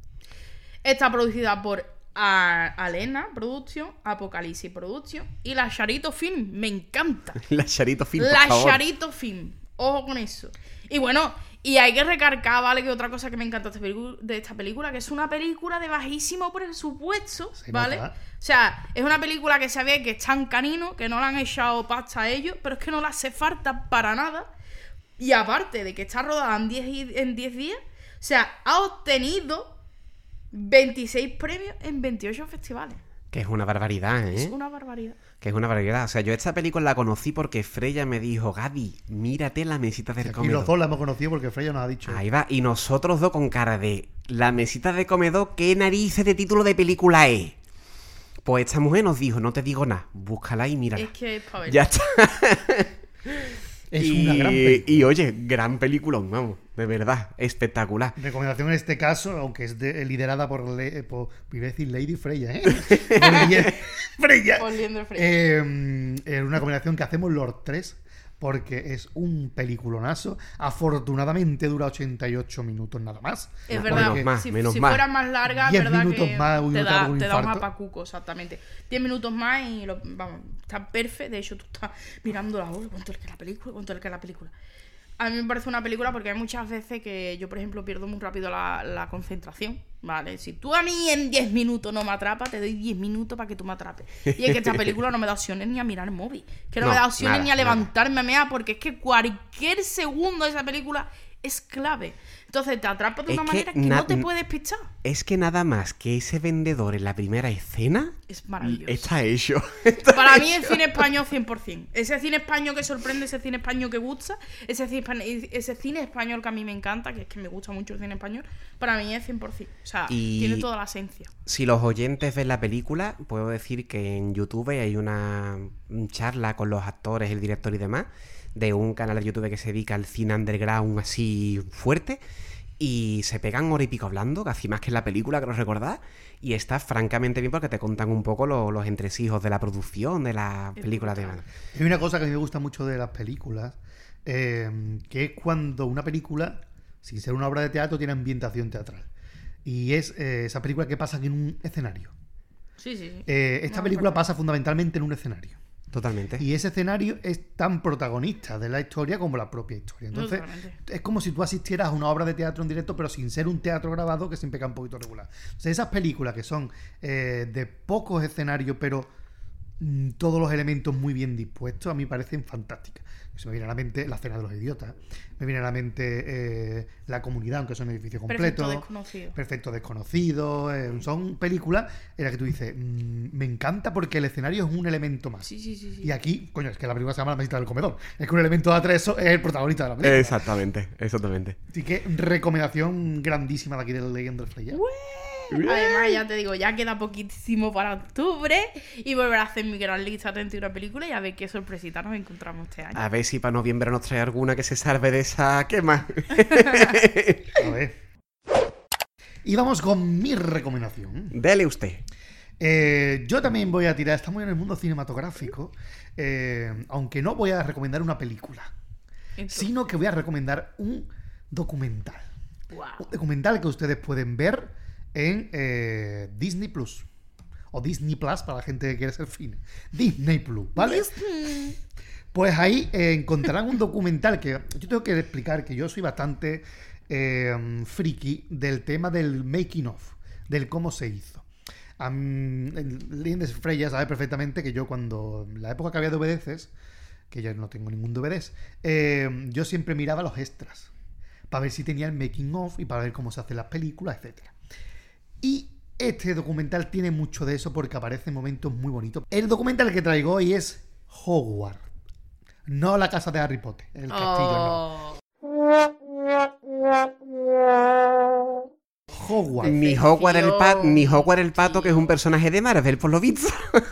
Está producida por Alena Production, Apocalipsis Production y la Charito Film. Me encanta. La Charito Film, por La favor. Charito Film. Ojo con eso. Y bueno, y hay que recargar, ¿vale? Que otra cosa que me encanta de esta película, que es una película de bajísimo presupuesto, Se ¿vale? nota. O sea, es una película que se ve que es tan canino, que no le han echado pasta a ellos, pero es que no le hace falta para nada. Y aparte de que está rodada en 10 días, o sea, ha obtenido 26 premios en 28 festivales. Que es una barbaridad, ¿eh? Es una barbaridad. Que es una barbaridad. O sea, yo esta película la conocí porque Freya me dijo, Gaby, mírate la mesita del Aquí comedor. los dos la hemos conocido porque Freya nos ha dicho. Ahí va. Y nosotros dos con cara de la mesita de comedor, ¿qué narices de título de película es? Pues esta mujer nos dijo, no te digo nada, búscala y mírala. Es que es para ver. Ya está. Es una gran película. Y oye, gran película, vamos, de verdad, espectacular. Recomendación en este caso, aunque es liderada por iba a decir Lady Freya, ¿eh? Por Freya. Por Liendres Freya. Es una recomendación que hacemos los tres porque es un peliculonazo. Afortunadamente dura 88 minutos nada más. Es Menos verdad, más, si menos si más. fuera más larga, 10 verdad minutos que más, te un da un infarto. apacuco, exactamente. 10 minutos más y vamos, está perfecto. De hecho, tú estás mirando la hora, cuánto es que la película. A mí me parece una película porque hay muchas veces que yo, por ejemplo, pierdo muy rápido la concentración, ¿vale? Si tú a mí en 10 minutos no me atrapas, te doy 10 minutos para que tú me atrapes. Y es que esta película no me da opciones ni a mirar el móvil. Que no, No, me da opciones nada, ni a nada. levantarme a mear, porque es que cualquier segundo de esa película es clave. Entonces te atrapas de Es una que manera que no te na- puedes pichar. Es que nada más que ese vendedor en la primera escena Es maravilloso. está hecho. Para mí es cine español 100%. Ese cine español que sorprende, ese cine español que gusta, ese cine español que a mí me encanta, que es que me gusta mucho el cine español, para mí es 100%. O sea, Y- tiene toda la esencia. Si los oyentes ven la película, puedo decir que en YouTube hay una charla con los actores, el director y demás, de un canal de YouTube que se dedica al cine underground así fuerte, y se pegan hora y pico hablando, casi más que en la película, que no recordás, y está francamente bien porque te contan un poco los entresijos de la producción de la Es película de brutal. Hay una cosa que a mí me gusta mucho de las películas, que es cuando una película, sin ser una obra de teatro, tiene ambientación teatral. Y es esa película que pasa en un escenario. Sí, sí, sí. Esta No, película perdón. pasa fundamentalmente en un escenario. Totalmente. Y ese escenario es tan protagonista de la historia como la propia historia. Entonces, Totalmente. es como si tú asistieras a una obra de teatro en directo, pero sin ser un teatro grabado, que siempre queda un poquito regular. O sea, esas películas que son de pocos escenarios, pero todos los elementos muy bien dispuestos, a mí me parecen fantásticas. Se me viene a la mente La cena de los idiotas, me viene a la mente La comunidad, aunque son edificios completos. Perfecto desconocido. Son películas en las que tú dices, me encanta porque el escenario es un elemento más. Sí. Y aquí, coño, es que la película se llama La mesita del comedor. Es que un elemento de atrezo es el protagonista de la película. Exactamente. Así que recomendación grandísima de aquí del Legend of Zelda. Además, ya te digo, ya queda poquísimo para octubre y volveré a hacer mi gran lista de 21 películas y a ver qué sorpresita nos encontramos este año. A ver si para noviembre nos trae alguna que se salve de esa quema. A ver. Y vamos con mi recomendación. Dele usted. Yo también voy a tirar, estamos en el mundo cinematográfico, aunque no voy a recomendar una película, sino que voy a recomendar un documental. Wow. Un documental que ustedes pueden ver en Disney Plus o Disney Plus para la gente que quiere ser fina. Disney Plus, ¿vale? Disney. Pues ahí encontrarán un documental que yo tengo que explicar que yo soy bastante friki del tema del making of, del cómo se hizo. Lindes Freya sabe perfectamente que yo cuando en la época que había DVDs, que ya no tengo ningún DVDs, yo siempre miraba los extras para ver si tenía el making of y para ver cómo se hacen las películas, etcétera. Y este documental tiene mucho de eso porque aparecen momentos muy bonitos. El documental que traigo hoy es Hogwarts. No la casa de Harry Potter, el castillo, no. Hogwarts. Ni Hogwarts el pato, que es un personaje de Marvel, por lo visto.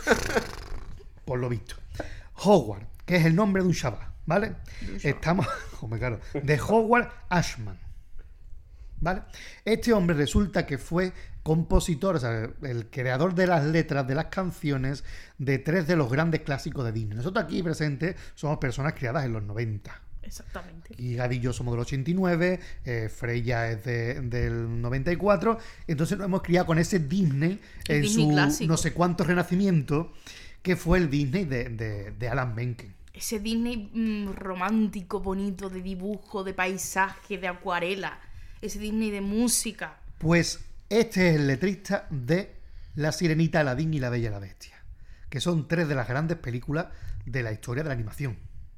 Por lo visto. Hogwarts, que es el nombre de un chaval, ¿vale? Estamos, claro, de Howard Ashman, ¿vale? Este hombre resulta que fue compositor, o sea, el creador de las letras de las canciones de 3 de los grandes clásicos de Disney. Nosotros aquí presentes somos personas criadas en los 90. Exactamente. Y Gaby y yo somos del 89, Freya es del 94, entonces nos hemos criado con ese Disney en Disney su clásico. No sé cuánto renacimiento, que fue el Disney de Alan Menken. Ese Disney romántico, bonito, de dibujo, de paisaje, de acuarela. Ese Disney de música. Pues este es el letrista de La Sirenita, Aladín y La Bella y la Bestia, que son 3 de las grandes películas de la historia de la animación.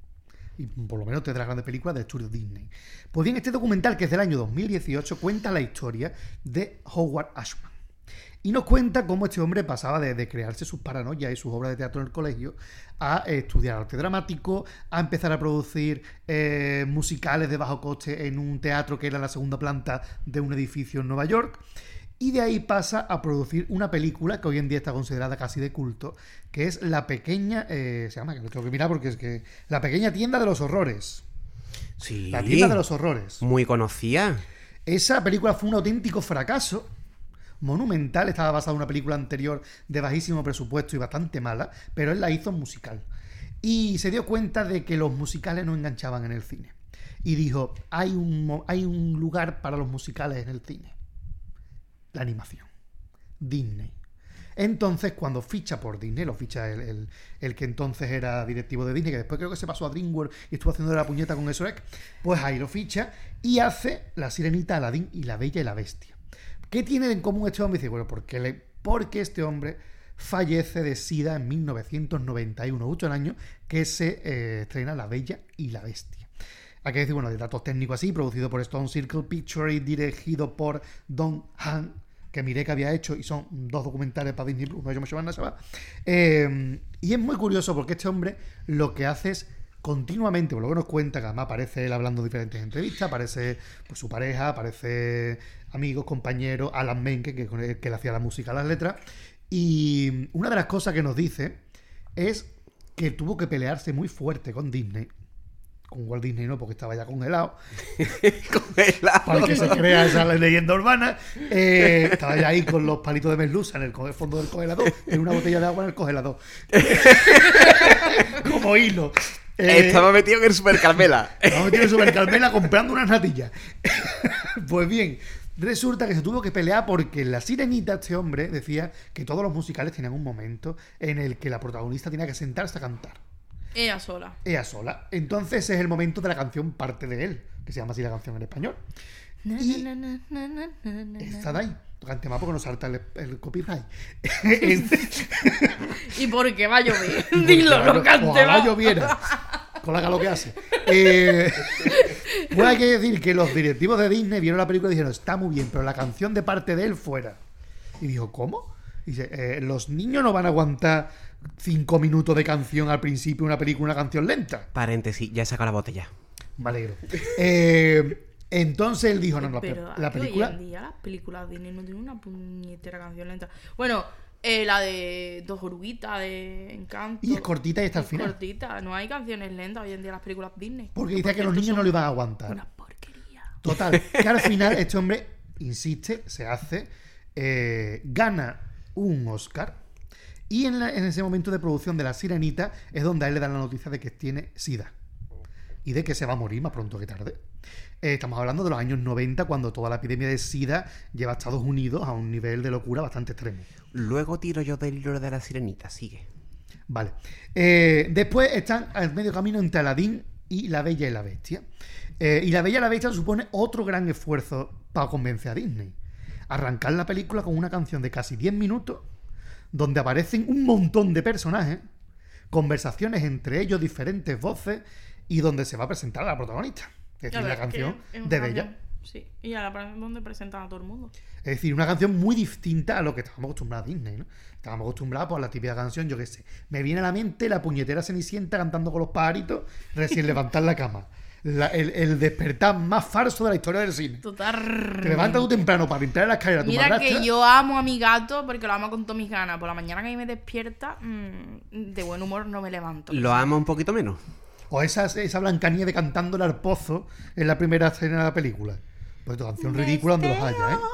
Y por lo menos 3 de las grandes películas del estudio Disney. Pues bien, este documental, que es del año 2018, cuenta la historia de Howard Ashman. Y nos cuenta cómo este hombre pasaba de crearse sus paranoias y sus obras de teatro en el colegio a estudiar arte dramático, a empezar a producir musicales de bajo coste en un teatro que era la segunda planta de un edificio en Nueva York. Y de ahí pasa a producir una película que hoy en día está considerada casi de culto, que es La Pequeña... se llama, que lo tengo que mirar porque es que... La Pequeña Tienda de los Horrores. Sí. La Tienda de los Horrores. Muy conocida. Esa película fue un auténtico fracaso monumental. Estaba basada en una película anterior de bajísimo presupuesto y bastante mala, pero él la hizo musical. Y se dio cuenta de que los musicales no enganchaban en el cine. Y dijo, hay un lugar para los musicales en el cine. La animación. Disney. Entonces, cuando ficha por Disney, lo ficha el que entonces era directivo de Disney, que después creo que se pasó a DreamWorks y estuvo haciendo la puñeta con eso, pues ahí lo ficha y hace La Sirenita, Aladín y La Bella y la Bestia. ¿Qué tiene en común este hombre? Dice, bueno, porque este hombre fallece de SIDA en 1991, justo el año que se estrena La Bella y la Bestia. Hay que decir, bueno, de datos técnicos así, producido por Stone Circle Pictures y dirigido por Don Han, que miré que había hecho, y son 2 documentales para Disney Plus, no yo me llevan nada. Y es muy curioso porque este hombre lo que hace es continuamente, por lo que nos cuenta, que además aparece él hablando en diferentes entrevistas, aparece pues, su pareja, aparece amigos, compañeros, Alan Menken, que le hacía la música a las letras, y una de las cosas que nos dice es que tuvo que pelearse muy fuerte con Disney. Con Walt Disney no, porque estaba ya congelado. Para que se crea esa leyenda urbana. Estaba ya ahí con los palitos de merluza en el fondo del congelador, en una botella de agua en el congelador. Como hilo. Estaba metido en el Super Carmela. Estaba metido en el Super Carmela comprando unas natillas. Pues bien, resulta que se tuvo que pelear porque en La Sirenita este hombre decía que todos los musicales tenían un momento en el que la protagonista tenía que sentarse a cantar. Ella sola. Ella sola. Entonces es el momento de la canción Parte de él, que se llama así la canción en español. Y Na, na, na, na, na, na, está de ahí. Cante más porque nos salta el copyright. ¿Y por qué va a llover? Dilo, no cante Ojalá más. lloviera. Con la calor que hace. Pues hay que decir que los directivos de Disney vieron la película y dijeron, está muy bien, pero la canción de parte de él fuera. Y dijo, ¿cómo? Y dice, los niños no van a aguantar 5 minutos de canción al principio de una película, una canción lenta. Paréntesis, ya he sacado la botella. Me alegro. Entonces él dijo, no, Pero la aquí película... hoy en día las películas Disney no tienen una puñetera canción lenta. Bueno, la de Dos Oruguitas de Encanto. Y es cortita y está al Es final. cortita, no hay canciones lentas hoy en día en las películas Disney. Porque dice que los cierto, niños no son lo iban a aguantar. Una porquería. Total, que al final este hombre insiste, se hace, gana un Oscar y en ese momento de producción de La Sirenita es donde a él le dan la noticia de que tiene SIDA y de que se va a morir más pronto que tarde. Estamos hablando de los años 90 cuando toda la epidemia de SIDA lleva a Estados Unidos a un nivel de locura bastante extremo. Luego tiro yo del hilo de la sirenita, sigue. Vale. Después están al medio camino entre Aladín y La Bella y la Bestia. Y La Bella y la Bestia supone otro gran esfuerzo para convencer a Disney. Arrancar la película con una canción de casi 10 minutos donde aparecen un montón de personajes, conversaciones entre ellos, diferentes voces y donde se va a presentar a la protagonista. Es decir, la canción de Bella. Sí, y a la donde presentan a todo el mundo. Es decir, una canción muy distinta a lo que estábamos acostumbrados a Disney, ¿no? Estábamos acostumbrados por la típica canción, yo qué sé. Me viene a la mente la puñetera Cenicienta cantando con los pajaritos recién levantar la cama. El despertar más falso de la historia del cine. Total. Te levantas tú temprano para limpiar la escalera a tu Mira madrastra. que yo amo a mi gato porque lo amo con todas mis ganas. Por la mañana que a mí me despierta, de buen humor no me levanto. ¿Lo ama un poquito menos? O esa Blancanieves cantándole al pozo en la primera escena de la película. Pues tu canción ridícula donde los haya, ¿eh?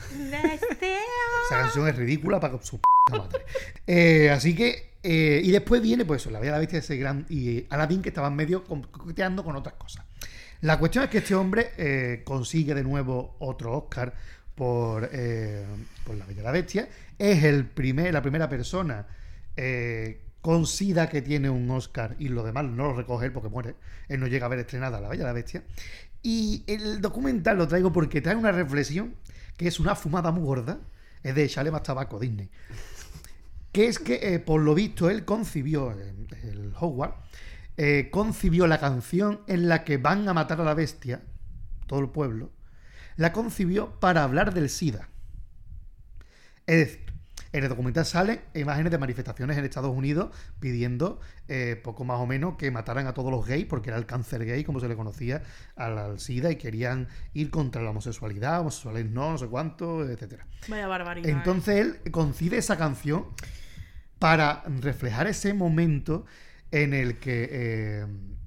Esa canción es ridícula para su p*** madre. Así que... y después viene, pues eso, La Bella y la Bestia, ese gran... Y Aladdin, que estaban medio coqueteando con otras cosas. La cuestión es que este hombre consigue de nuevo otro Oscar por La Bella y la Bestia. Es la primera persona con SIDA que tiene un Oscar, y lo demás no lo recoge él porque muere. Él no llega a ver estrenada La Bella y la Bestia. Y el documental lo traigo porque trae una reflexión que es una fumada muy gorda. Es de echarle más tabaco a Disney. Que es que, por lo visto, él concibió, el Howard, concibió la canción en la que van a matar a la bestia, todo el pueblo, la concibió para hablar del SIDA. Es decir, en el documental salen imágenes de manifestaciones en Estados Unidos pidiendo, poco más o menos, que mataran a todos los gays, porque era el cáncer gay, como se le conocía al SIDA, y querían ir contra la homosexualidad, homosexuales no sé cuánto, etcétera. Vaya barbaridad. Entonces él concibe esa canción para reflejar ese momento en el que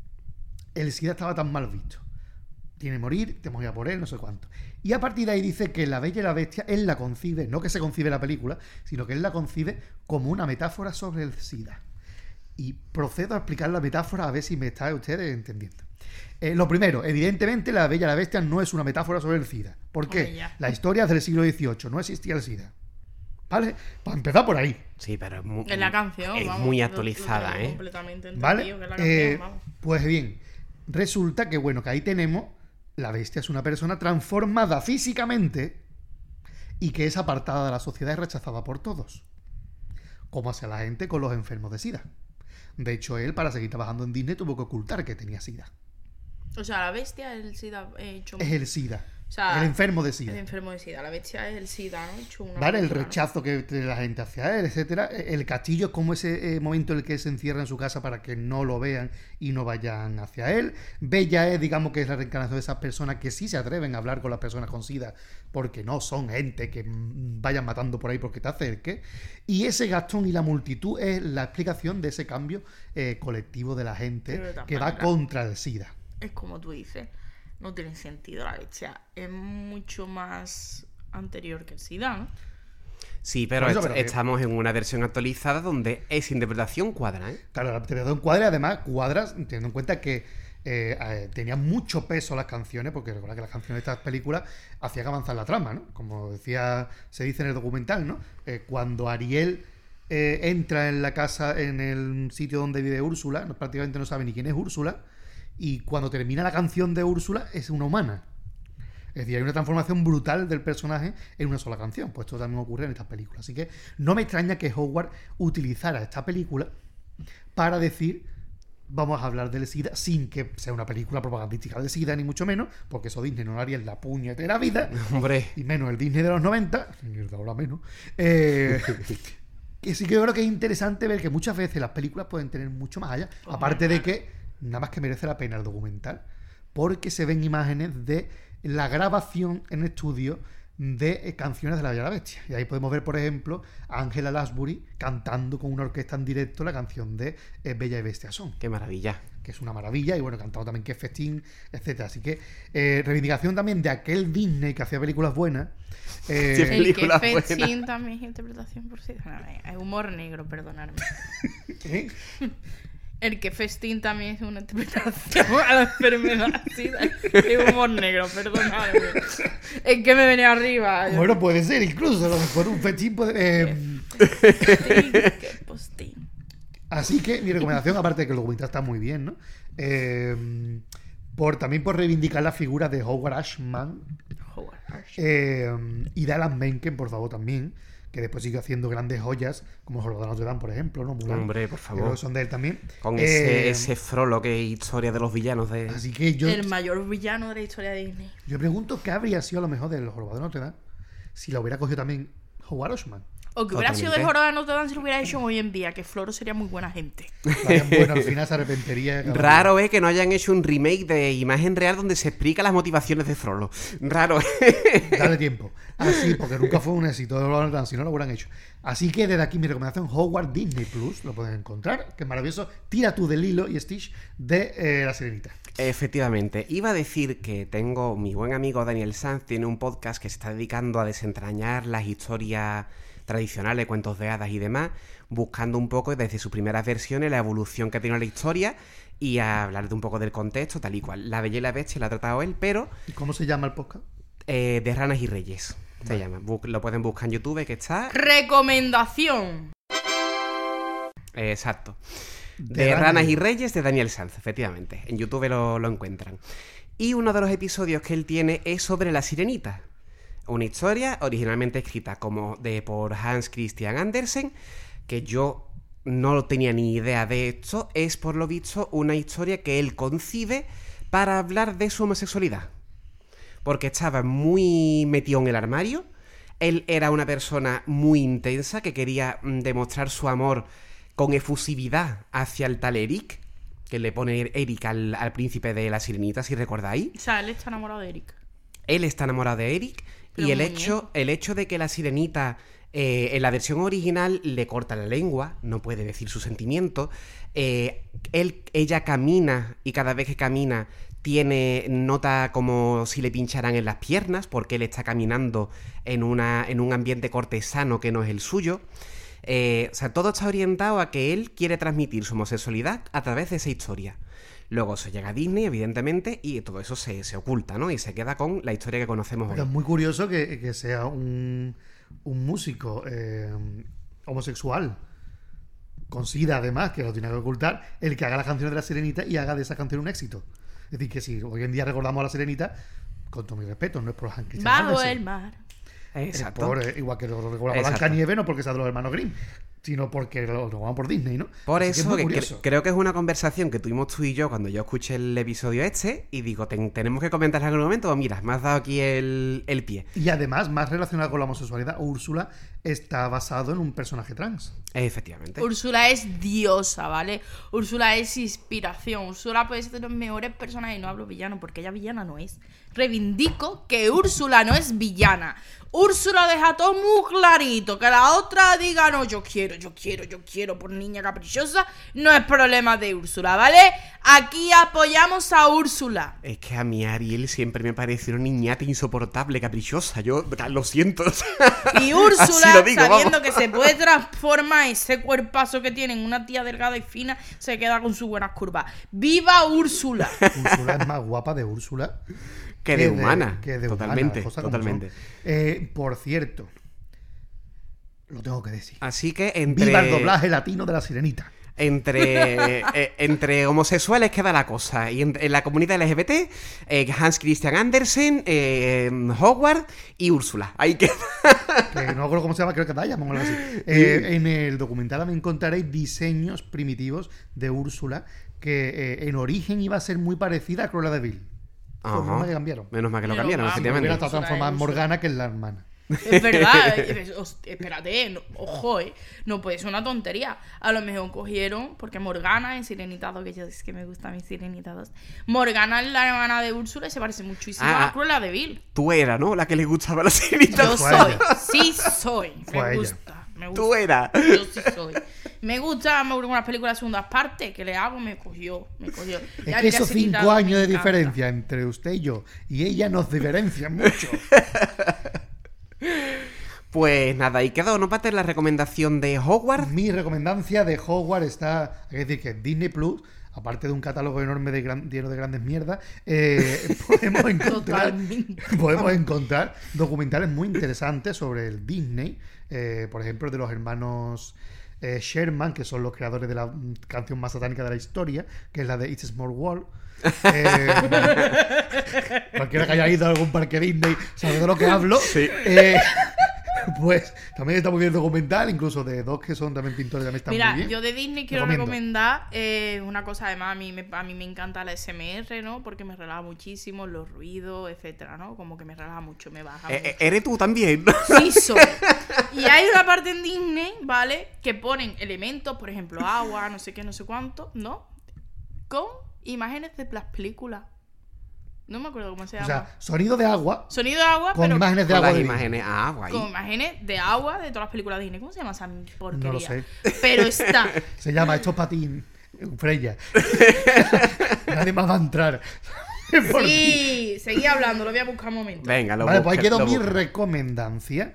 el SIDA estaba tan mal visto. Tiene que morir, te moría por él, no sé cuánto. Y a partir de ahí dice que La Bella y la Bestia, él la concibe, no que se concibe la película, sino que él la concibe como una metáfora sobre el SIDA. Y procedo a explicar la metáfora a ver si me está ustedes entendiendo. Lo primero, evidentemente La Bella y la Bestia no es una metáfora sobre el SIDA. ¿Por qué? Hombre, ya. La historia es del siglo XVIII, no existía el SIDA. ¿Vale? Para empezar por ahí. Sí, pero es muy, En la canción, es vamos, muy lo actualizada, tengo ¿eh? completamente entendido, ¿Vale? que es la canción, vamos. Pues bien, resulta que, bueno, que ahí tenemos... La bestia es una persona transformada físicamente y que es apartada de la sociedad y rechazada por todos. Como hace la gente con los enfermos de SIDA. De hecho, él, para seguir trabajando en Disney, tuvo que ocultar que tenía SIDA. O sea, la bestia es el SIDA hecho... Es el SIDA. O sea, el enfermo de SIDA. El enfermo de SIDA. La bestia es el SIDA, ¿no? Hecho una ¿Vale? El película, ¿no? rechazo que tiene la gente hacia él, etcétera. El castillo es como ese momento en el que se encierra en su casa para que no lo vean y no vayan hacia él. Bella es, digamos, que es la reencarnación de esas personas que sí se atreven a hablar con las personas con SIDA porque no son gente que vayan matando por ahí porque te acerques. Y ese Gastón y la multitud es la explicación de ese cambio colectivo de la gente Pero de todas que va maneras, contra el SIDA. Es como tú dices, no tiene sentido la bestia. Es mucho más anterior que el SIDA, ¿no? Sí, pero, Por eso, pero que- estamos en una versión actualizada donde esa interpretación cuadra, ¿eh? Claro, la interpretación cuadra, además cuadras, teniendo en cuenta que tenían mucho peso las canciones, porque recuerda que las canciones de estas películas hacían avanzar la trama, ¿no? Como decía, se dice en el documental, ¿no? Cuando Ariel entra en la casa, en el sitio donde vive Úrsula, prácticamente no sabe ni quién es Úrsula, y cuando termina la canción de Úrsula es una humana. Es decir, hay una transformación brutal del personaje en una sola canción. Pues esto también ocurre en estas películas. Así que no me extraña que Howard utilizara esta película para decir: vamos a hablar del SIDA, sin que sea una película propagandística del SIDA, ni mucho menos, porque eso Disney no lo haría en la puñetera vida. Hombre. Y menos el Disney de los 90, ni el de ahora menos. Que sí que yo creo que es interesante ver que muchas veces las películas pueden tener mucho más allá. Aparte de que nada más que merece la pena el documental, porque se ven imágenes de la grabación en estudio de canciones de La Bella y la Bestia. Y ahí podemos ver, por ejemplo, a Angela Lansbury cantando con una orquesta en directo la canción de Bella y Bestia Son. Qué maravilla. Que es una maravilla, y bueno, cantado también Que Festín, etcétera. Así que reivindicación también de aquel Disney que hacía películas buenas. El que película Festín buena. también es interpretación por sí. Es humor negro, perdonadme. ¿eh? El que Festín también es una interpretación a la enfermedad SIDA. Es humor negro, perdonadme. Es que me venía arriba. Bueno, puede ser, incluso a lo mejor un festín puede... Festín, que postín. Así que mi recomendación, aparte de que el documental está muy bien, ¿no? También por reivindicar la figura de Howard Ashman y de Alan Menken, por favor, también, que después sigue haciendo grandes joyas, como el Jorobado de Notre Dame, por ejemplo, ¿no? Mulan, Hombre, por que favor. creo que son de él también. Con ese frollo que es historia de los villanos de... Así que El mayor villano de la historia de Disney. yo pregunto qué habría sido a lo mejor del Jorobado de Notre Dame si lo hubiera cogido también Howard Ashman. O que hubiera Totalmente. sido del Jorobado de Notre Dame si lo hubiera hecho hoy en día, que Floro sería muy buena gente. Bueno, al final se arrepentiría. Raro es que no hayan hecho un remake de imagen real donde se explica las motivaciones de Frollo. Raro. Dale tiempo. Así, porque nunca fue un éxito de Jorobado de Notre Dame si no lo hubieran hecho. Así que desde aquí mi recomendación: Howard Disney Plus, lo pueden encontrar, que es maravilloso. Tira tú de Lilo y Stitch de La Sirenita. Efectivamente. Iba a decir que tengo... Mi buen amigo Daniel Sanz tiene un podcast que se está dedicando a desentrañar las historias tradicionales, cuentos de hadas y demás, buscando un poco desde sus primeras versiones la evolución que ha tenido la historia y a hablar de un poco del contexto, tal y cual. La Bella y la Bestia la ha tratado él, pero ¿Y cómo se llama el podcast? de Ranas y Reyes se llama. Lo pueden buscar en YouTube, que está... Recomendación. Exacto. De Ranas y Reyes de Daniel Sanz, efectivamente. En YouTube lo encuentran. Y uno de los episodios que él tiene es sobre La Sirenita. Una historia originalmente escrita por Hans Christian Andersen, que yo no tenía ni idea de esto. Es, por lo visto, una historia que él concibe para hablar de su homosexualidad. Porque estaba muy metido en el armario. Él era una persona muy intensa que quería demostrar su amor con efusividad hacia el tal Eric, que le pone Eric al príncipe de La Sirenita, si recordáis. O sea, él está enamorado de Eric. Él está enamorado de Eric. Pero Y el hecho de que la Sirenita en la versión original le corta la lengua, no puede decir sus sentimientos, ella camina y cada vez que camina nota como si le pincharan en las piernas porque él está caminando en un ambiente cortesano que no es el suyo. O sea, todo está orientado a que él quiere transmitir su homosexualidad a través de esa historia. Luego se llega a Disney, evidentemente, y todo eso se oculta, ¿no? Y se queda con la historia que conocemos hoy. Pero es muy curioso que sea un músico homosexual, con SIDA además, que lo tiene que ocultar, el que haga las canciones de La Sirenita y haga de esa canción un éxito. Es decir, que si hoy en día recordamos a La Sirenita, con todo mi respeto, no es por Hans Christian Bajo Andersen. el mar. Exacto. Igual que lo recordamos a Exacto. Blancanieves, no porque sea de los hermanos Grimm, sino porque lo recordamos por Disney, ¿no? Por Así que es eso muy que curioso. creo que es una conversación que tuvimos tú y yo cuando yo escuché el episodio y digo, tenemos que comentar en algún momento. Pues mira, me has dado aquí el pie. Y además, más relacionado con la homosexualidad, Úrsula está basado en un personaje trans. Efectivamente. Úrsula es diosa, ¿vale? Úrsula es inspiración. Úrsula puede ser de los mejores personajes. Y no hablo villano porque ella villana no es. Reivindico que Úrsula no es villana. Úrsula deja todo muy clarito. Que la otra diga, no, yo quiero por niña caprichosa. No es problema de Úrsula, ¿vale? Aquí apoyamos a Úrsula. Es que a mí Ariel siempre me pareció una niñata insoportable, caprichosa. Yo lo siento. Y Así Úrsula, lo digo, sabiendo vamos. que se puede transformar ese cuerpazo que tiene en una tía delgada y fina, se queda con sus buenas curvas. ¡Viva Úrsula! Úrsula es más guapa de Úrsula Que de humana. que de Totalmente, humana, las cosas como totalmente. son. Por cierto, lo tengo que decir. Así que Viva el doblaje latino de La Sirenita. Entre homosexuales queda la cosa. Y en la comunidad LGBT, Hans Christian Andersen, Howard y Úrsula. Ahí queda. Que no me acuerdo cómo se llama, creo que Diamond o algo así. En el documental también encontraréis diseños primitivos de Úrsula que en origen iba a ser muy parecida a Cruella de Vil. Pues menos mal que cambiaron. Menos mal que lo Menos cambiaron, mal. efectivamente. Hubiera estado transformada en Morgana, que es la hermana. Es verdad, espérate, ojo, no puede ser una tontería. A lo mejor cogieron, porque Morgana en Sirenita 2, que yo es que me gusta mi Sirenita 2. Morgana es la hermana de Úrsula y se parece muchísimo a Cruella de Vil. Tú eras, ¿no? La que le gustaba la sirenita. Yo Fue soy, ella. sí soy, Fue me ella. gusta. Tú eras. Yo sí soy. Me gusta unas películas de segundas partes que le hago, me cogió. Es que esos 5 años de diferencia entre usted y yo y ella nos diferencian mucho. Pues nada, y quedó, ¿no, Pater, la recomendación de Hogwarts? Mi recomendancia de Hogwarts está, hay que decir que Disney Plus, aparte de un catálogo enorme lleno de grandes mierdas, podemos encontrar documentales muy interesantes sobre el Disney, por ejemplo, de los hermanos Sherman, que son los creadores de la canción más satánica de la historia, que es la de It's a Small World. Cualquiera que haya ido a algún parque Disney sabe de lo que hablo. Sí. Pues también está muy bien el documental, incluso de dos que son también pintores, también están Mira, muy bien. yo de Disney quiero Recomiendo. recomendar una cosa. Además, a mí me encanta la SMR, ¿no? Porque me relaja muchísimo, los ruidos, etcétera, ¿no? Como que me relaja mucho, me baja mucho. ¿Eres tú también? Sí soy. Y hay una parte en Disney, ¿vale? Que ponen elementos, por ejemplo, agua, no sé qué, no sé cuánto, ¿no? Con imágenes de las películas. No me acuerdo cómo se O llama. sea, sonido de agua Sonido de agua, con pero imágenes de Con agua. las de Disney. imágenes. Ah, guay. con imágenes de agua de todas las películas de Disney. ¿Cómo se llama esa porquería? No lo sé. Pero está. Se llama Esto es para ti, Freya. Nadie más va a entrar. Por ti. Sí, seguí hablando, lo voy a buscar un momento. Venga, lo Vale, pues ahí busca, quedó lo mi busca. recomendancia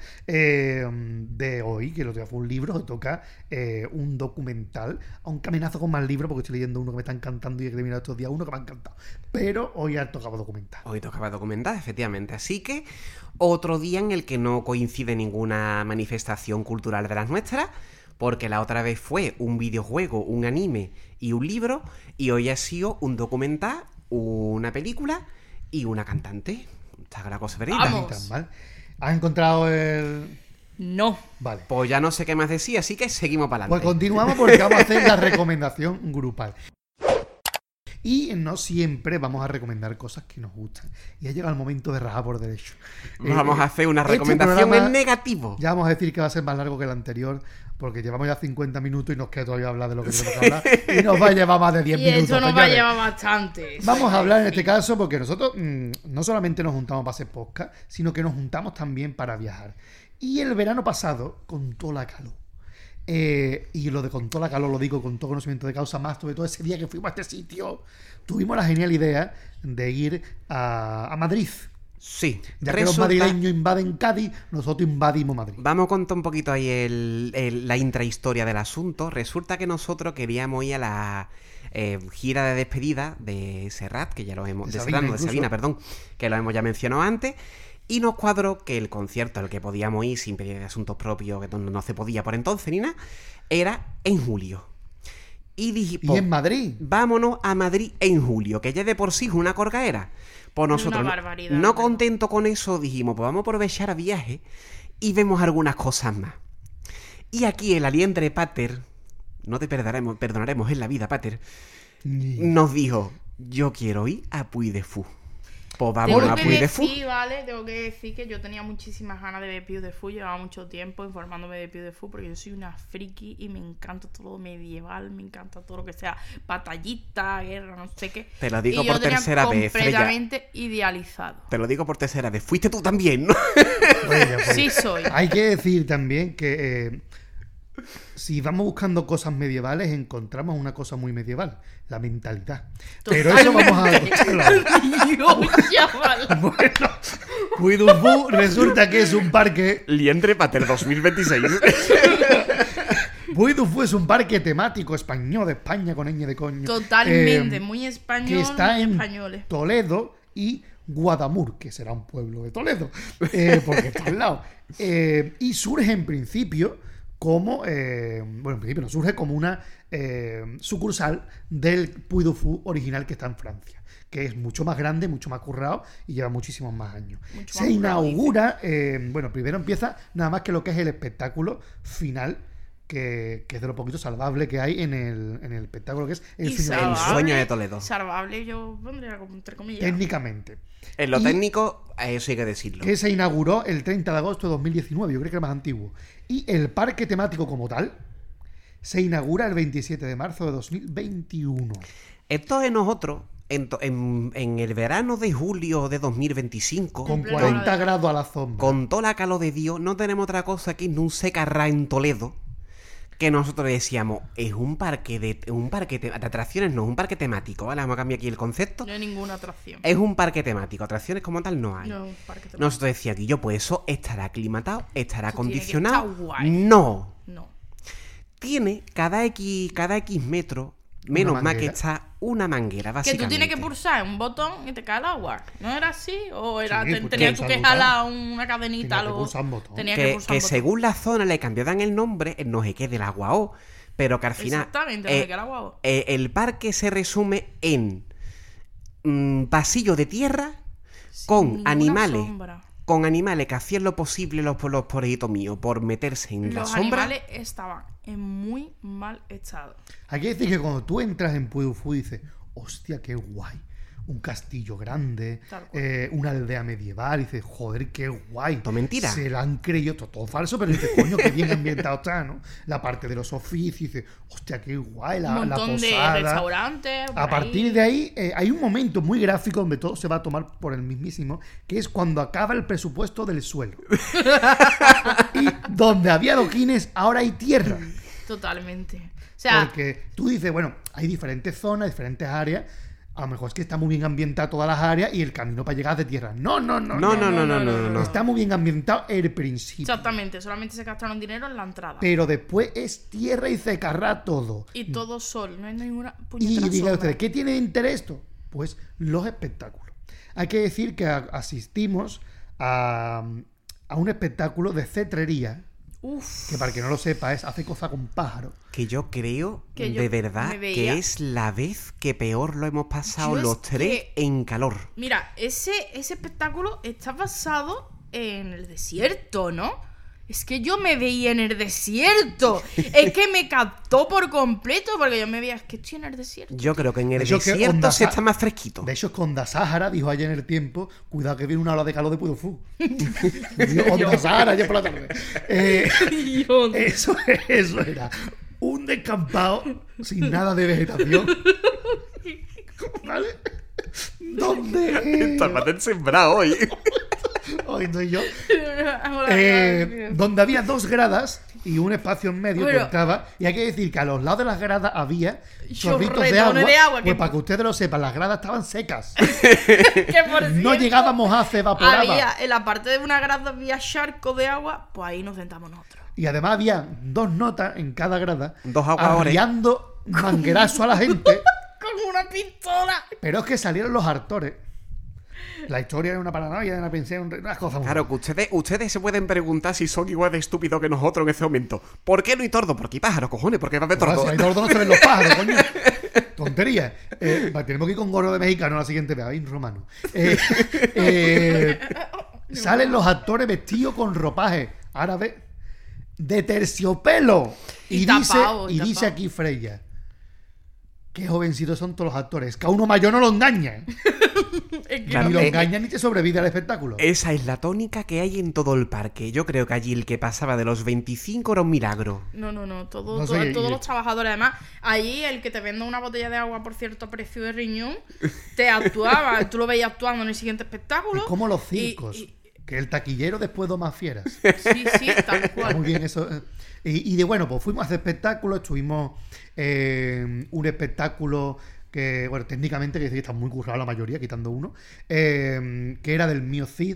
de hoy, que lo otro día fue un libro, que toca un documental, aunque amenazo con más libros porque estoy leyendo uno que me está encantando y he terminado estos días uno que me ha encantado. Pero hoy ha tocado documental. Hoy tocaba documentar, efectivamente. Así que otro día en el que no coincide ninguna manifestación cultural de las nuestras, porque la otra vez fue un videojuego, un anime y un libro, y hoy ha sido un documental, una película y una cantante. Está la cosa verita. Vamos. Ni tan mal. ¿Has encontrado el...? No. Vale. Pues ya no sé qué más decir, así que seguimos para Pues adelante. continuamos porque vamos a hacer la recomendación grupal. Y no siempre vamos a recomendar cosas que nos gustan. Y ha llegado el momento de rajar por derecho. Vamos a hacer una este recomendación programa- en negativo. Ya vamos a decir que va a ser más largo que el anterior, porque llevamos ya 50 minutos y nos queda todavía hablar de lo que tenemos que hablar. Y nos va a llevar más de 10 Y minutos. eso nos va a señores. llevar bastante. Vamos a hablar en este caso porque nosotros no solamente nos juntamos para hacer podcast, sino que nos juntamos también para viajar. Y el verano pasado, con toda la calor. Y lo de con toda la calor lo digo con todo conocimiento de causa, más sobre todo ese día que fuimos a este sitio, tuvimos la genial idea de ir a Madrid. Sí. Ya que los resulta- madrileños invaden Cádiz, nosotros invadimos Madrid. Vamos a contar un poquito ahí la intrahistoria del asunto. Resulta que nosotros queríamos ir a la gira de despedida de Serrat, que ya lo hemos... De De Sabina, Serrano, de incluso. Sabina, perdón, que lo hemos ya mencionado antes. Y nos cuadró que el concierto al que podíamos ir sin pedir de asuntos propios, que no se podía por entonces ni nada, era en julio. Y dije, Y en Madrid. vámonos a Madrid en julio, que ya de por sí es una corgaera. Pues nosotros, Una barbaridad, no ¿verdad? contento con eso, dijimos, pues vamos a aprovechar a viaje y vemos algunas cosas más. Y aquí el aliendre Pater, no te perdonaremos en la vida, Pater, nos dijo, yo quiero ir a Puy de Fou. Pues vámonos Tengo a que Puy de Fou. decir, ¿vale? Tengo que decir que yo tenía muchísimas ganas de ver Puy de Fou. Llevaba mucho tiempo informándome de Puy de Fou porque yo soy una friki y me encanta todo lo medieval, me encanta todo lo que sea batallita, guerra, no sé qué. Te lo digo Y yo por tenía tercera vez, Freya. completamente idealizado. Te lo digo por tercera vez, fuiste tú también, ¿no? Oye, pues, Sí soy. hay que decir también que si vamos buscando cosas medievales, encontramos una cosa muy medieval, la mentalidad. Pero eso vamos a escucharlo. Dios, chaval. Bueno, Puy du Fou resulta que es un parque. Liendre Pater 2026. Puy du Fou es un parque temático español de España con ñ de coño. Totalmente, muy español, que está muy en españoles. Toledo y Guadamur, que será un pueblo de Toledo, porque está al lado. Y surge en principio como, bueno, en principio no surge como una sucursal del Puy du Fou original que está en Francia, que es mucho más grande, mucho más currado y lleva muchísimos más años. Mucho Se más inaugura, bueno, primero empieza nada más que lo que es el espectáculo final, que es de lo poquito salvable que hay en el espectáculo, que es el Y final. El sueño de Toledo. Salvable, yo pondría como entre comillas. Técnicamente. En lo Y- técnico, eso hay que decirlo. Que se inauguró el 30 de agosto de 2019, yo creo que es más antiguo. Y el parque temático como tal se inaugura el 27 de marzo de 2021. Esto es nosotros, en el verano de julio de 2025, Con pleno 40 Navidad. grados a la sombra. con toda la calor de Dios, no tenemos otra cosa que un secarra en Toledo, que nosotros decíamos, es un parque de atracciones, no es un parque temático, ¿vale? Vamos a cambiar aquí el concepto. No hay ninguna atracción. Es un parque temático, atracciones como tal no hay. No, un parque temático. Nosotros decíamos, yo, pues eso estará aclimatado, estará Eso tiene que acondicionado. estar guay. No. No. Tiene cada X metros, menos más que manguera. está una manguera, Que básicamente. tú tienes que pulsar un botón y te cae el agua. ¿No era así? ¿O era Sí, pues tenías que tú que pulsar jalar una cadenita? Tenía que luego- pulsar un botón. Tenías que que, pulsar que un botón. según la zona le cambiaban el nombre, no sé qué, del agua o, pero que al final Exactamente, no sé qué era agua. el parque se resume en pasillo de tierra con ninguna animales, sombra. con animales que hacían lo posible los porejitos míos por meterse en la Los sombra. animales estaban en muy mal estado. Hay que decir que cuando tú entras en Puy du Fou dices, hostia, qué guay. Un castillo grande, Tal cual. una aldea medieval, y dices, joder, qué guay. Todo mentira. Se la han creído, todo falso, pero dices, coño, qué bien ambientado está, ¿no? La parte de los oficios, dices, hostia, qué guay, Un la montón de posada. restaurantes. A partir de ahí, hay un momento muy gráfico donde todo se va a tomar por el mismísimo, que es cuando acaba el presupuesto del suelo. Y donde había adoquines, ahora hay tierra. Totalmente. O sea, Porque tú dices, bueno, hay diferentes zonas, diferentes áreas. A lo mejor es que está muy bien ambientada todas las áreas y el camino para llegar es de tierra. No. No. Está muy bien ambientado el principio. exactamente. Solamente se gastaron dinero en la entrada. Pero después es tierra y se carra todo. Y todo sol. No hay ninguna Y puñetera digan sombra. ustedes, ¿qué tiene de interés esto? Pues los espectáculos. Hay que decir que asistimos a un espectáculo de cetrería, Uf. que para el que no lo sepa es hace cosas con pájaros. Que yo creo, Que yo de verdad, me veía- que es la vez que peor lo hemos pasado Yo es los tres que- en calor. Mira, ese espectáculo está basado en el desierto, ¿no? Es que yo me veía en el desierto. Es que me captó por completo porque yo me veía, es que estoy en el desierto. Yo creo que en el De hecho, que desierto Onda se Sa- está más fresquito. De hecho, Onda Sahara dijo ayer en el tiempo, cuidado que viene una ola de calor de Puy du Fou. Dijo Onda Sahara ayer por la tarde. Eso era un descampado sin nada de vegetación. ¿Vale? Donde... sembrado hoy. Hoy estoy yo. Ahora, Donde había 2 gradas y un espacio en medio que Bueno. entraba. Y hay que decir que a los lados de las gradas había chorritos de Chorretones agua. de agua, Pues que- para que ustedes lo sepan, las gradas estaban secas. que por No cierto, llegábamos a se evaporaba. había, en la parte de una grada había charco de agua, pues ahí nos sentamos nosotros. Y además había 2 notas en cada grada. 2 aguadores. arriando manguerazo a la gente. Con una pistola. Pero es que salieron los actores. La historia era una paranoia, una pensión, unas cosas muy Claro, que ustedes se pueden preguntar si son igual de estúpidos que nosotros en ese momento. ¿Por qué no hay tordo? Porque hay pájaros, cojones, porque va a haber Ahora, tordo. si hay tordo no se ven los pájaros, coño. Tontería. Tenemos que ir con gorro de mexicano la siguiente vez, ahí romano. Salen los actores vestidos con ropaje árabe de terciopelo. Y dice, tapado, y dice tapado. aquí Freya, qué jovencitos son todos los actores. Que a uno mayor no lo engaña. Es que Claro, Ni lo eh, engaña ni te sobrevive al espectáculo. Esa es la tónica que hay en todo el parque. Yo creo que allí el que pasaba de los 25 era un milagro. No, No sé, todos y- los trabajadores. Además, allí el que te venda una botella de agua por cierto precio de riñón, te actuaba, tú lo veías actuando en el siguiente espectáculo. Es como los y- circos. y- Que el taquillero después dos más fieras. sí, tal Está cual. muy bien eso. Y de bueno, pues fuimos a hacer espectáculos, estuvimos un espectáculo que, bueno, técnicamente que está muy currado la mayoría, quitando uno, que era del Mío Cid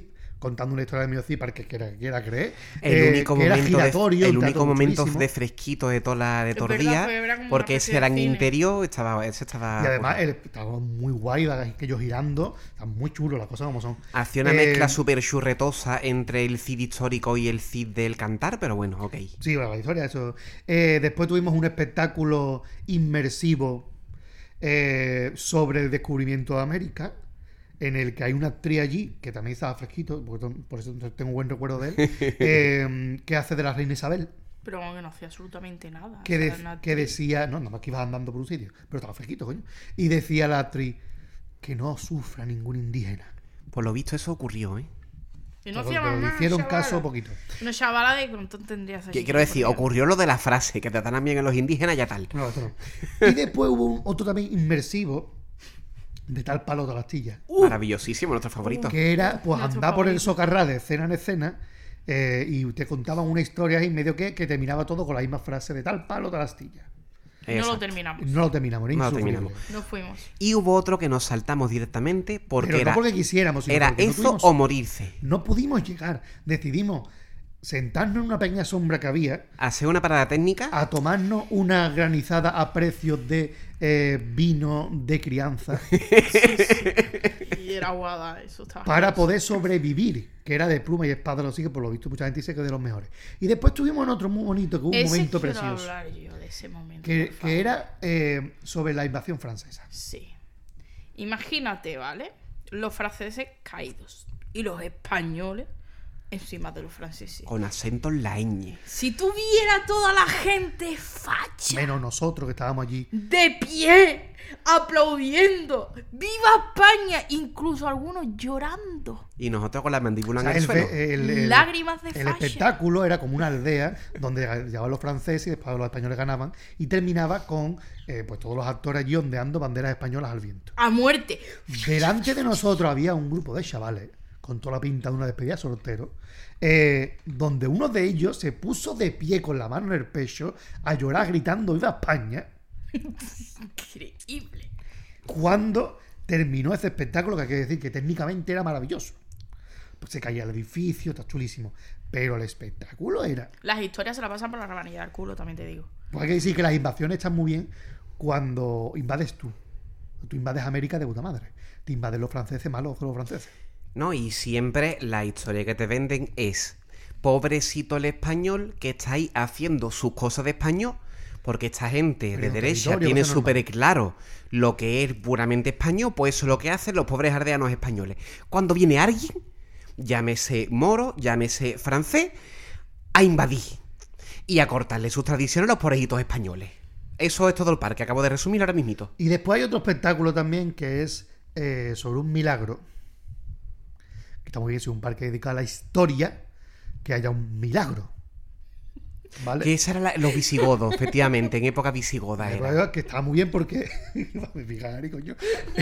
contando una historia de Miocid para que quiera creer. El único que era momento, giratorio, el un único teatro momento chulísimo. de fresquito de todo Es el verdad, día, era como una porque especie ese era de en cine. interior, ese estaba Y además currado. estaba muy guay, aquellos girando. Está muy chulo las cosas como son. Hacía una mezcla súper churretosa entre el Cid histórico y el Cid del cantar, pero bueno, ok. Sí, bueno, la historia, eso. Después tuvimos un espectáculo inmersivo sobre el descubrimiento de América, en el que hay una actriz allí, que también estaba fresquito, por eso tengo buen recuerdo de él, que hace de la reina Isabel, Pero como que no hacía absolutamente nada. que, O sea, de- era una que actriz. decía, no, nada más que iba andando por un sitio, pero estaba fresquito, coño. Y decía la actriz que no sufra ningún indígena. Por lo visto eso ocurrió, ¿eh? Y no Pero hacía más le nada, hicieron chavala. caso poquito. Una chavala de cuánto tendría esa chica, Quiero decir, porque- ocurrió lo de la frase, que tratan bien a los indígenas, ya tal. No, esto no. Y después hubo otro también inmersivo, de tal palo de la astilla. Maravillosísimo, nuestro favorito. Que era pues Nuestro andar por el favorito. socarrás de escena en escena y te contaban una historia ahí medio que terminaba todo con la misma frase de tal palo, tal astilla. No lo Exacto. terminamos. No lo terminamos, era No lo insufrible. terminamos. No fuimos. Y hubo otro que nos saltamos directamente porque Pero era, no porque quisiéramos, sino era porque eso no tuvimos- o morirse. no pudimos llegar. Decidimos sentarnos en una pequeña sombra que había Hacer una parada técnica. a tomarnos una granizada a precios de vino de crianza Y era aguada, eso estaba. para poder sobrevivir, que era de pluma y espada, lo sigue, por lo visto mucha gente dice que es de los mejores. Y después tuvimos en otro muy bonito, que hubo un Ese momento quiero precioso, hablar yo de ese momento. que, por favor. que era sobre la invasión francesa. Sí. Imagínate, ¿vale? Los franceses caídos y los españoles encima de los franceses. Con acento en la ñ. Si tuviera toda la gente facha Menos nosotros que estábamos allí. de pie, aplaudiendo, ¡viva España! Incluso algunos llorando. Y nosotros con la mandíbula O sea, en el suelo. Lágrimas de el fascia. espectáculo era como una aldea donde llegaban los franceses y después los españoles ganaban y terminaba con pues todos los actores allí ondeando banderas españolas al viento. A muerte. Delante de nosotros había un grupo de chavales con toda la pinta de una despedida soltero, donde uno de ellos se puso de pie con la mano en el pecho a llorar gritando ¡Viva España! Increíble. Cuando terminó ese espectáculo, que hay que decir que técnicamente era maravilloso. Pues se caía el edificio, está chulísimo. Pero el espectáculo era... Las historias se la pasan por la rabanilla del culo, también te digo. Pues hay que decir que las invasiones están muy bien cuando invades tú. Tú invades América de puta madre. Te invaden los franceses, malos los franceses. No, y siempre la historia que te venden es pobrecito el español que está ahí haciendo sus cosas de español, porque esta gente de Pero derecha territorio, tiene cosa súper normal. claro lo que es puramente español, pues eso es lo que hacen los pobres aldeanos españoles. Cuando viene alguien, llámese moro, llámese francés, a invadir y a cortarle sus tradiciones a los pobrecitos españoles. Eso es todo el parque, acabo de resumir ahora mismito. Y después hay otro espectáculo también que es sobre un milagro. Que está muy bien, si es un parque dedicado a la historia, que haya un milagro. ¿Vale? Que esa era los visigodos, efectivamente, en época visigoda era. Que estaba muy bien porque. Me fijar, coño.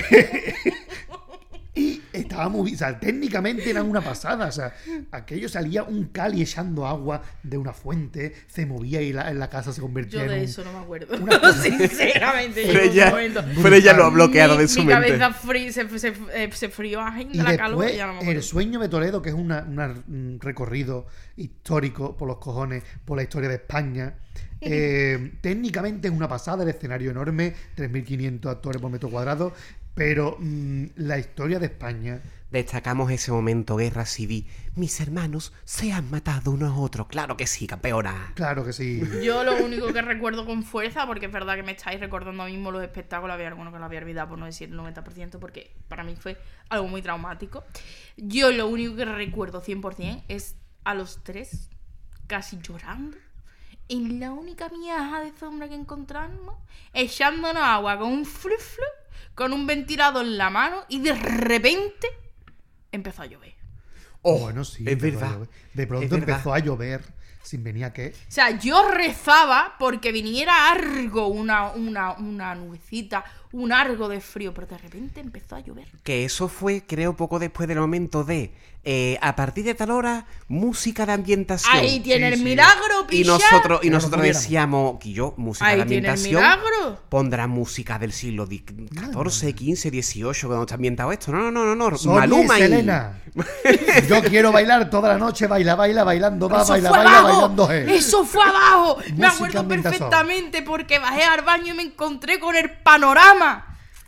Y estaba muy bien. O sea, técnicamente eran una pasada. O sea, aquello salía un Cali echando agua de una fuente, se movía y en la casa se convertía Yo en de un. eso no me acuerdo. una cosa- Sinceramente, Pero llegó un ella, momento. pero ella lo ha bloqueado de su mi mente. cabeza se frió Y de la calor después, y ya no me El acuerdo. sueño de Toledo, que es un recorrido histórico por los cojones, por la historia de España. Técnicamente es una pasada, el escenario enorme, 3.500 actores por metro cuadrado, pero la historia de España... Destacamos ese momento, guerra civil. Mis hermanos se han matado unos a otros. Claro que sí, campeona. Claro que sí. Yo lo único que recuerdo con fuerza, porque es verdad que me estáis recordando ahora mismo los espectáculos, había algunos que lo había olvidado, por no decir el 90%, porque para mí fue algo muy traumático. Yo lo único que recuerdo 100% es a los tres casi llorando en la única miaja de sombra que encontramos, echándonos agua con un flip con un ventilador en la mano, y de repente empezó a llover. Bueno, sí. es empezó a verdad. llover. De pronto Es verdad. empezó a llover sin venir a qué. O sea, yo rezaba porque viniera algo, una nubecita, un algo de frío, pero de repente empezó a llover. Que eso fue, creo, poco después del momento de a partir de tal hora, música de ambientación. Ahí tiene Sí, el sí. milagro, Y picha. nosotros Pero no pudiéramos. decíamos que yo, música Ahí de tiene el ambientación, milagro. pondrá música del siglo XIV, XV, XVIII, cuando está ambientado esto. No. Sonia Maluma y y... Selena. Yo quiero bailar toda la noche, bailando va, Eso baila, fue baila, abajo. bailando G. Eso fue abajo. Me Música acuerdo ambientación. perfectamente porque bajé al baño y me encontré con el panorama.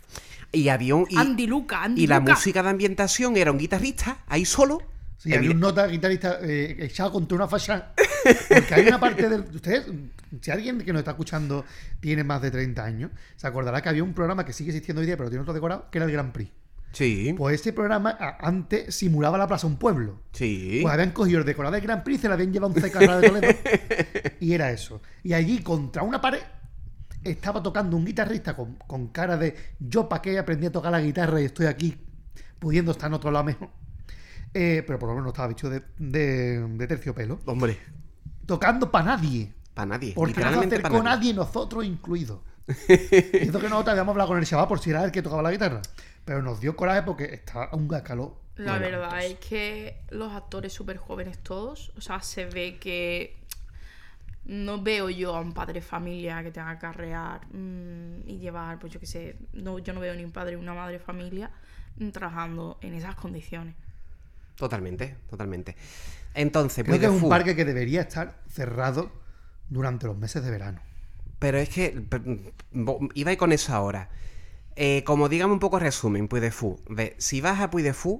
Y había un... Andy Luca. Y la música de ambientación era un guitarrista, ahí solo. Sí, había un nota guitarrista echado contra una facha. Porque hay una parte del. Ustedes, si alguien que nos está escuchando tiene más de 30 años, se acordará que había un programa que sigue existiendo hoy día, pero tiene otro decorado, que era el Grand Prix. Sí, Pues ese programa antes simulaba la plaza un pueblo. sí. Pues habían cogido el decorado del Grand Prix y se le habían llevado un cecarra de Toledo. Y era eso. Y allí, contra una pared, estaba tocando un guitarrista con cara de yo para qué aprendí a tocar la guitarra y estoy aquí pudiendo estar en otro lado mejor. Pero por lo menos no estaba vestido de terciopelo. Hombre, Tocando para nadie. para nadie. Porque no se literalmente acercó para nadie. nadie, nosotros incluidos. Y eso que nosotros habíamos hablado con el chaval por si era el que tocaba la guitarra. Pero nos dio coraje porque estaba a un calor. La verdad es que los actores súper jóvenes todos, o sea, se ve que no veo yo a un padre de familia que tenga que arrear y llevar, pues yo qué sé, no, yo no veo ni un padre ni una madre de familia trabajando en esas condiciones. Totalmente. Entonces, Creo pues que es de un fu. parque que debería estar cerrado durante los meses de verano. Pero es que iba a ir con eso ahora. Como digamos un poco resumen, Puy de Fu. Si vas a Puy de Fu,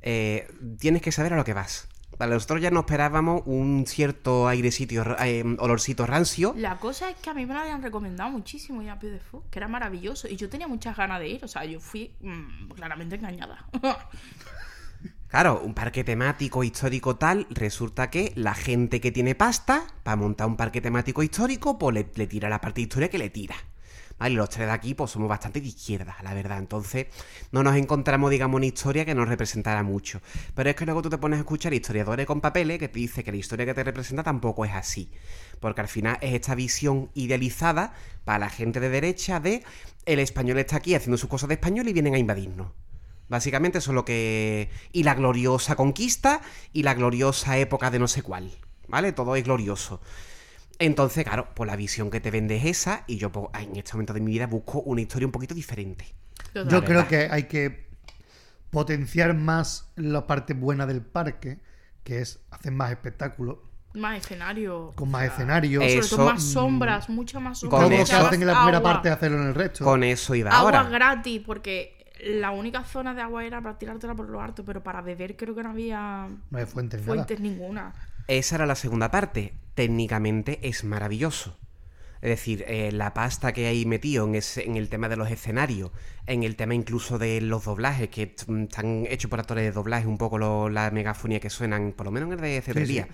tienes que saber a lo que vas. Vale, nosotros ya nos esperábamos un cierto airecito, olorcito rancio. La cosa es que a mí me lo habían recomendado muchísimo ir a Puy de Fou, que era maravilloso, y yo tenía muchas ganas de ir, o sea, yo fui claramente engañada. Claro, un parque temático histórico tal, resulta que la gente que tiene pasta para montar un parque temático histórico, pues le tira la parte de historia que le tira. Vale, los tres de aquí pues somos bastante de izquierda, la verdad. Entonces no nos encontramos, digamos, una historia que nos representara mucho. Pero es que luego tú te pones a escuchar historiadores con papeles que te dicen que la historia que te representa tampoco es así. Porque al final es esta visión idealizada para la gente de derecha de el español está aquí haciendo sus cosas de español y vienen a invadirnos. Básicamente eso es lo que... Y la gloriosa conquista y la gloriosa época de no sé cuál. ¿Vale? Todo es glorioso. Entonces, claro, pues la visión que te vende es esa y yo pues, en este momento de mi vida busco una historia un poquito diferente. Yo creo que hay que potenciar más la parte buena del parque, que es hacer más espectáculos, Más escenario. con más escenarios. Sobre Eso, todo más sombras, muchas más sombras. con Todo lo eso- que hacen en la primera agua. parte, hacerlo en el resto. Con eso iba Agua ahora. gratis, porque la única zona de agua era para tirártela por lo alto, pero para beber creo que no había No hay fuente ni nada. fuentes ninguna. Esa era la segunda parte. Técnicamente es maravilloso. Es decir, la pasta que hay metido en el tema de los escenarios, en el tema incluso de los doblajes, que están hechos por actores de doblaje, un poco la megafonía que suenan, por lo menos en el de Cerrería,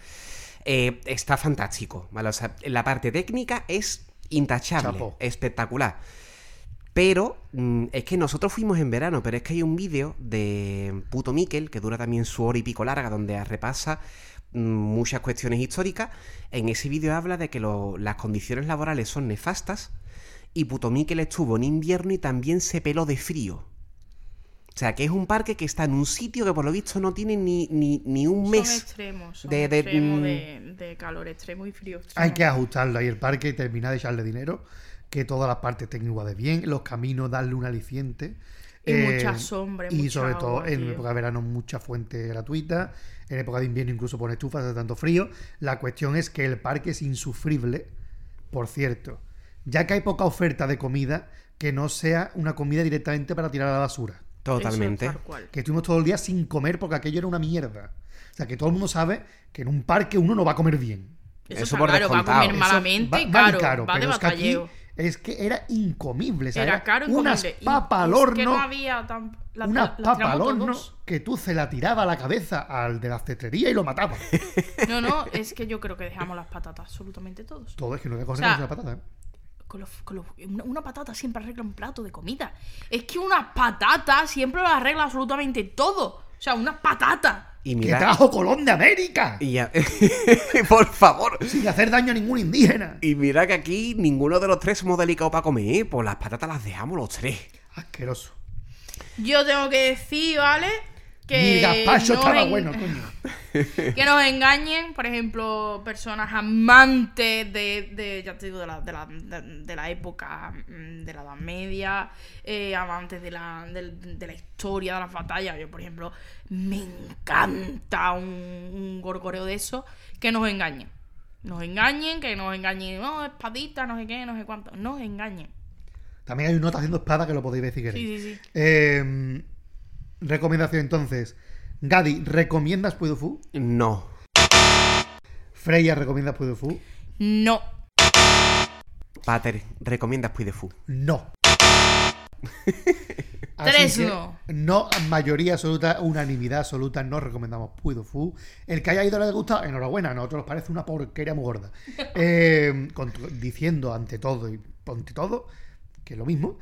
está fantástico, ¿vale? O sea, la parte técnica es intachable, Chapo. espectacular. Pero es que nosotros fuimos en verano, pero es que hay un vídeo de Puto Miquel, que dura también su hora y pico larga, donde repasa muchas cuestiones históricas. En ese vídeo habla de que las condiciones laborales son nefastas y Puto Miquel estuvo en invierno y también se peló de frío. O sea, que es un parque que está en un sitio que por lo visto no tiene ni un mes. Son extremos, son de- extremos de calor extremo y frío extremo. Hay que ajustarlo ahí el parque y terminar de echarle dinero, que todas las partes técnicas de bien, los caminos darle un aliciente. Y mucha sombra, Y mucha sobre todo agua, en tío. época de verano mucha fuente gratuita, en época de invierno incluso pone estufas de tanto frío. La cuestión es que el parque es insufrible, por cierto, ya que hay poca oferta de comida, que no sea una comida directamente para tirar a la basura. Totalmente. Eso es tal cual. Que estuvimos todo el día sin comer porque aquello era una mierda. O sea, que todo el mundo sabe que en un parque uno no va a comer bien. Eso Eso está por claro, va a descontado. comer Eso malamente, va de caro, va de pero es que aquí batalleo. es que era incomible. O sea, Era caro y unas incomible. papas al y horno. es que no había Unas papas al horno todos. que tú se la tiraba a la cabeza al de la cetrería y lo mataba. No, es que yo creo que dejamos las patatas absolutamente todos. Todo es que no le O cogemos sea, la patata. una patata siempre arregla un plato de comida. Es que una patata siempre lo arregla absolutamente todo. O sea, unas patatas. Y ¡Que mira, trajo Colón de América! y ya- por favor. Sin hacer daño a ningún indígena. Y mira que aquí ninguno de los tres somos delicados para comer, ¿eh? Pues las patatas las dejamos los tres. Asqueroso. Yo tengo que decir, ¿vale? Ni el gazpacho no estaba en- bueno, coño. Que nos engañen, por ejemplo, personas amantes ya te digo, de la época de la Edad Media, amantes de la historia, de las batallas. Yo, por ejemplo, me encanta un gorgoreo de eso. Que nos engañen. Que nos engañen. No, espadita, no sé qué, no sé cuánto. Nos engañen. También hay un nota haciendo espada que lo podéis ver si queréis. Sí. Recomendación entonces. Gadi, ¿recomiendas Puy du Fou? No. Freya, ¿recomiendas Puy du Fou? No. Pater, ¿recomiendas Puy du Fou? No. Tres que, no. No, mayoría absoluta, unanimidad absoluta, no recomendamos Puy du Fou. El que haya ido le gusta, enhorabuena, a nosotros nos parece una porquería muy gorda. Diciendo ante todo y ante todo, que es lo mismo,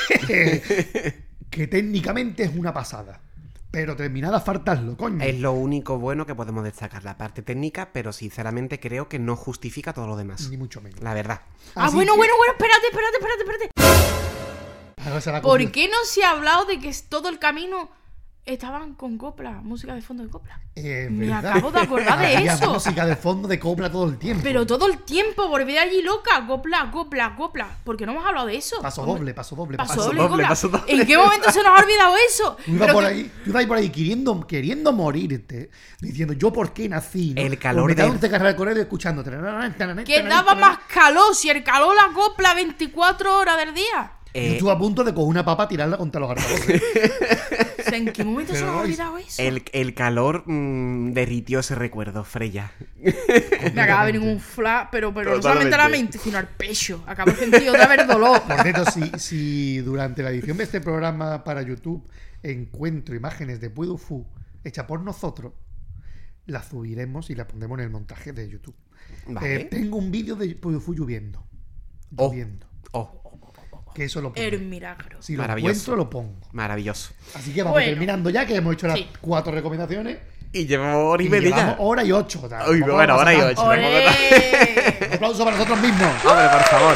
que técnicamente es una pasada. Pero terminad a fartarlo, coño. Es lo único bueno que podemos destacar, la parte técnica, pero sinceramente creo que no justifica todo lo demás. Ni mucho menos. La verdad. Así Bueno, que- espérate. Ahora se la ¿Por cogió. qué no se ha hablado de que todo el camino estaban con copla, música de fondo de copla? Me ¿Verdad? acabo de acordar de Había eso. música de fondo de copla todo el tiempo. Pero todo el tiempo, volví de allí loca, copla. ¿Por qué no hemos hablado de eso? Paso Hombre, doble, paso doble. Paso Paso doble, doble, copla. paso doble. ¿En qué momento se nos ha olvidado eso? Tú ibas Pero por que- ahí, queriendo morirte, diciendo yo por qué nací, ¿no? El calor Pues de- de carrera correr escuchando. Que daba más calor, si el calor la copla 24 horas del día. Yo estuve a punto de coger una papa y tirarla contra los árboles. O sea, ¿en qué momento se Pero nos ha no, olvidado eso? El calor derritió ese recuerdo, Freya. Me acaba de venir un flash, pero no Totalmente. solamente a la mente, sino al pecho. Acabo de sentir otra vez dolor. Por cierto, si durante la edición de este programa para YouTube encuentro imágenes de Puy du Fou hechas por nosotros, las subiremos y las pondremos en el montaje de YouTube. Vale. Tengo un vídeo de Puy du Fou lloviendo. Oh. Lloviendo. Oh, Que eso lo pongo. El milagro. Si lo Maravilloso. encuentro, lo pongo. maravilloso. Así que vamos Bueno. terminando ya, que hemos hecho las Sí. 4 recomendaciones. Y llevamos hora y Y media llevamos ya. hora y 8. Uy, bueno, hora y 8. ¡Olé! Un aplauso para nosotros mismos. Hombre, por favor.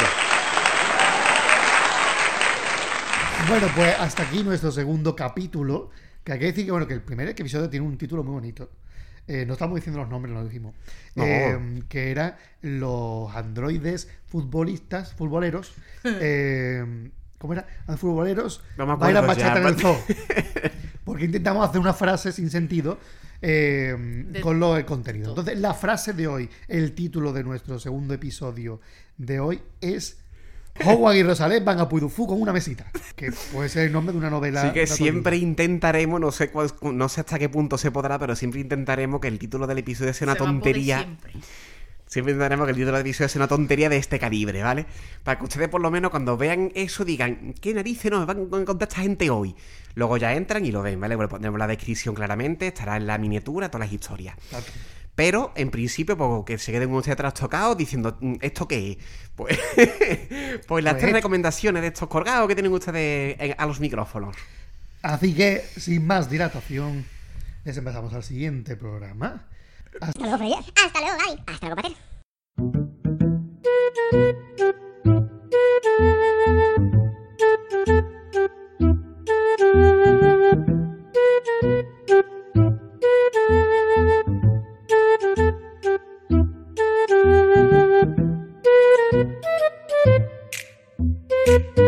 Bueno, pues hasta aquí nuestro segundo capítulo. Que hay que decir que, bueno, que el primer episodio tiene un título muy bonito. No estamos diciendo los nombres, no lo dijimos. No. Que era los androides futboleros. ¿Cómo era? Futboleros No me acuerdo bailan ya, bachata en el vale. zoo. Porque intentamos hacer una frase sin sentido con el contenido. Entonces, la frase de hoy, el título de nuestro segundo episodio de hoy es Howard y Rosalén van a Puy du Fou con una mesita. Que puede ser el nombre de una novela. Así que de otro siempre libro. intentaremos, no sé hasta qué punto se podrá, pero siempre intentaremos que el título del episodio sea una Se va a poder tontería. siempre. Siempre intentaremos que el título del episodio sea una tontería de este calibre, ¿vale? Para que ustedes por lo menos cuando vean eso digan, ¿qué narices nos van a contar esta gente hoy? Luego ya entran y lo ven, ¿vale? Bueno, pondremos la descripción claramente, estará en la miniatura, todas las historias. Exacto. Pero, en principio, pues que se queden ustedes trastocados diciendo, ¿esto qué es? Pues, pues las Pues- tres recomendaciones de estos colgados que tienen ustedes a los micrófonos. Así que, sin más dilatación, les empezamos al siguiente programa. Hasta luego, Freya. Hasta luego, Gaby. Hasta luego, Pater. Thank you.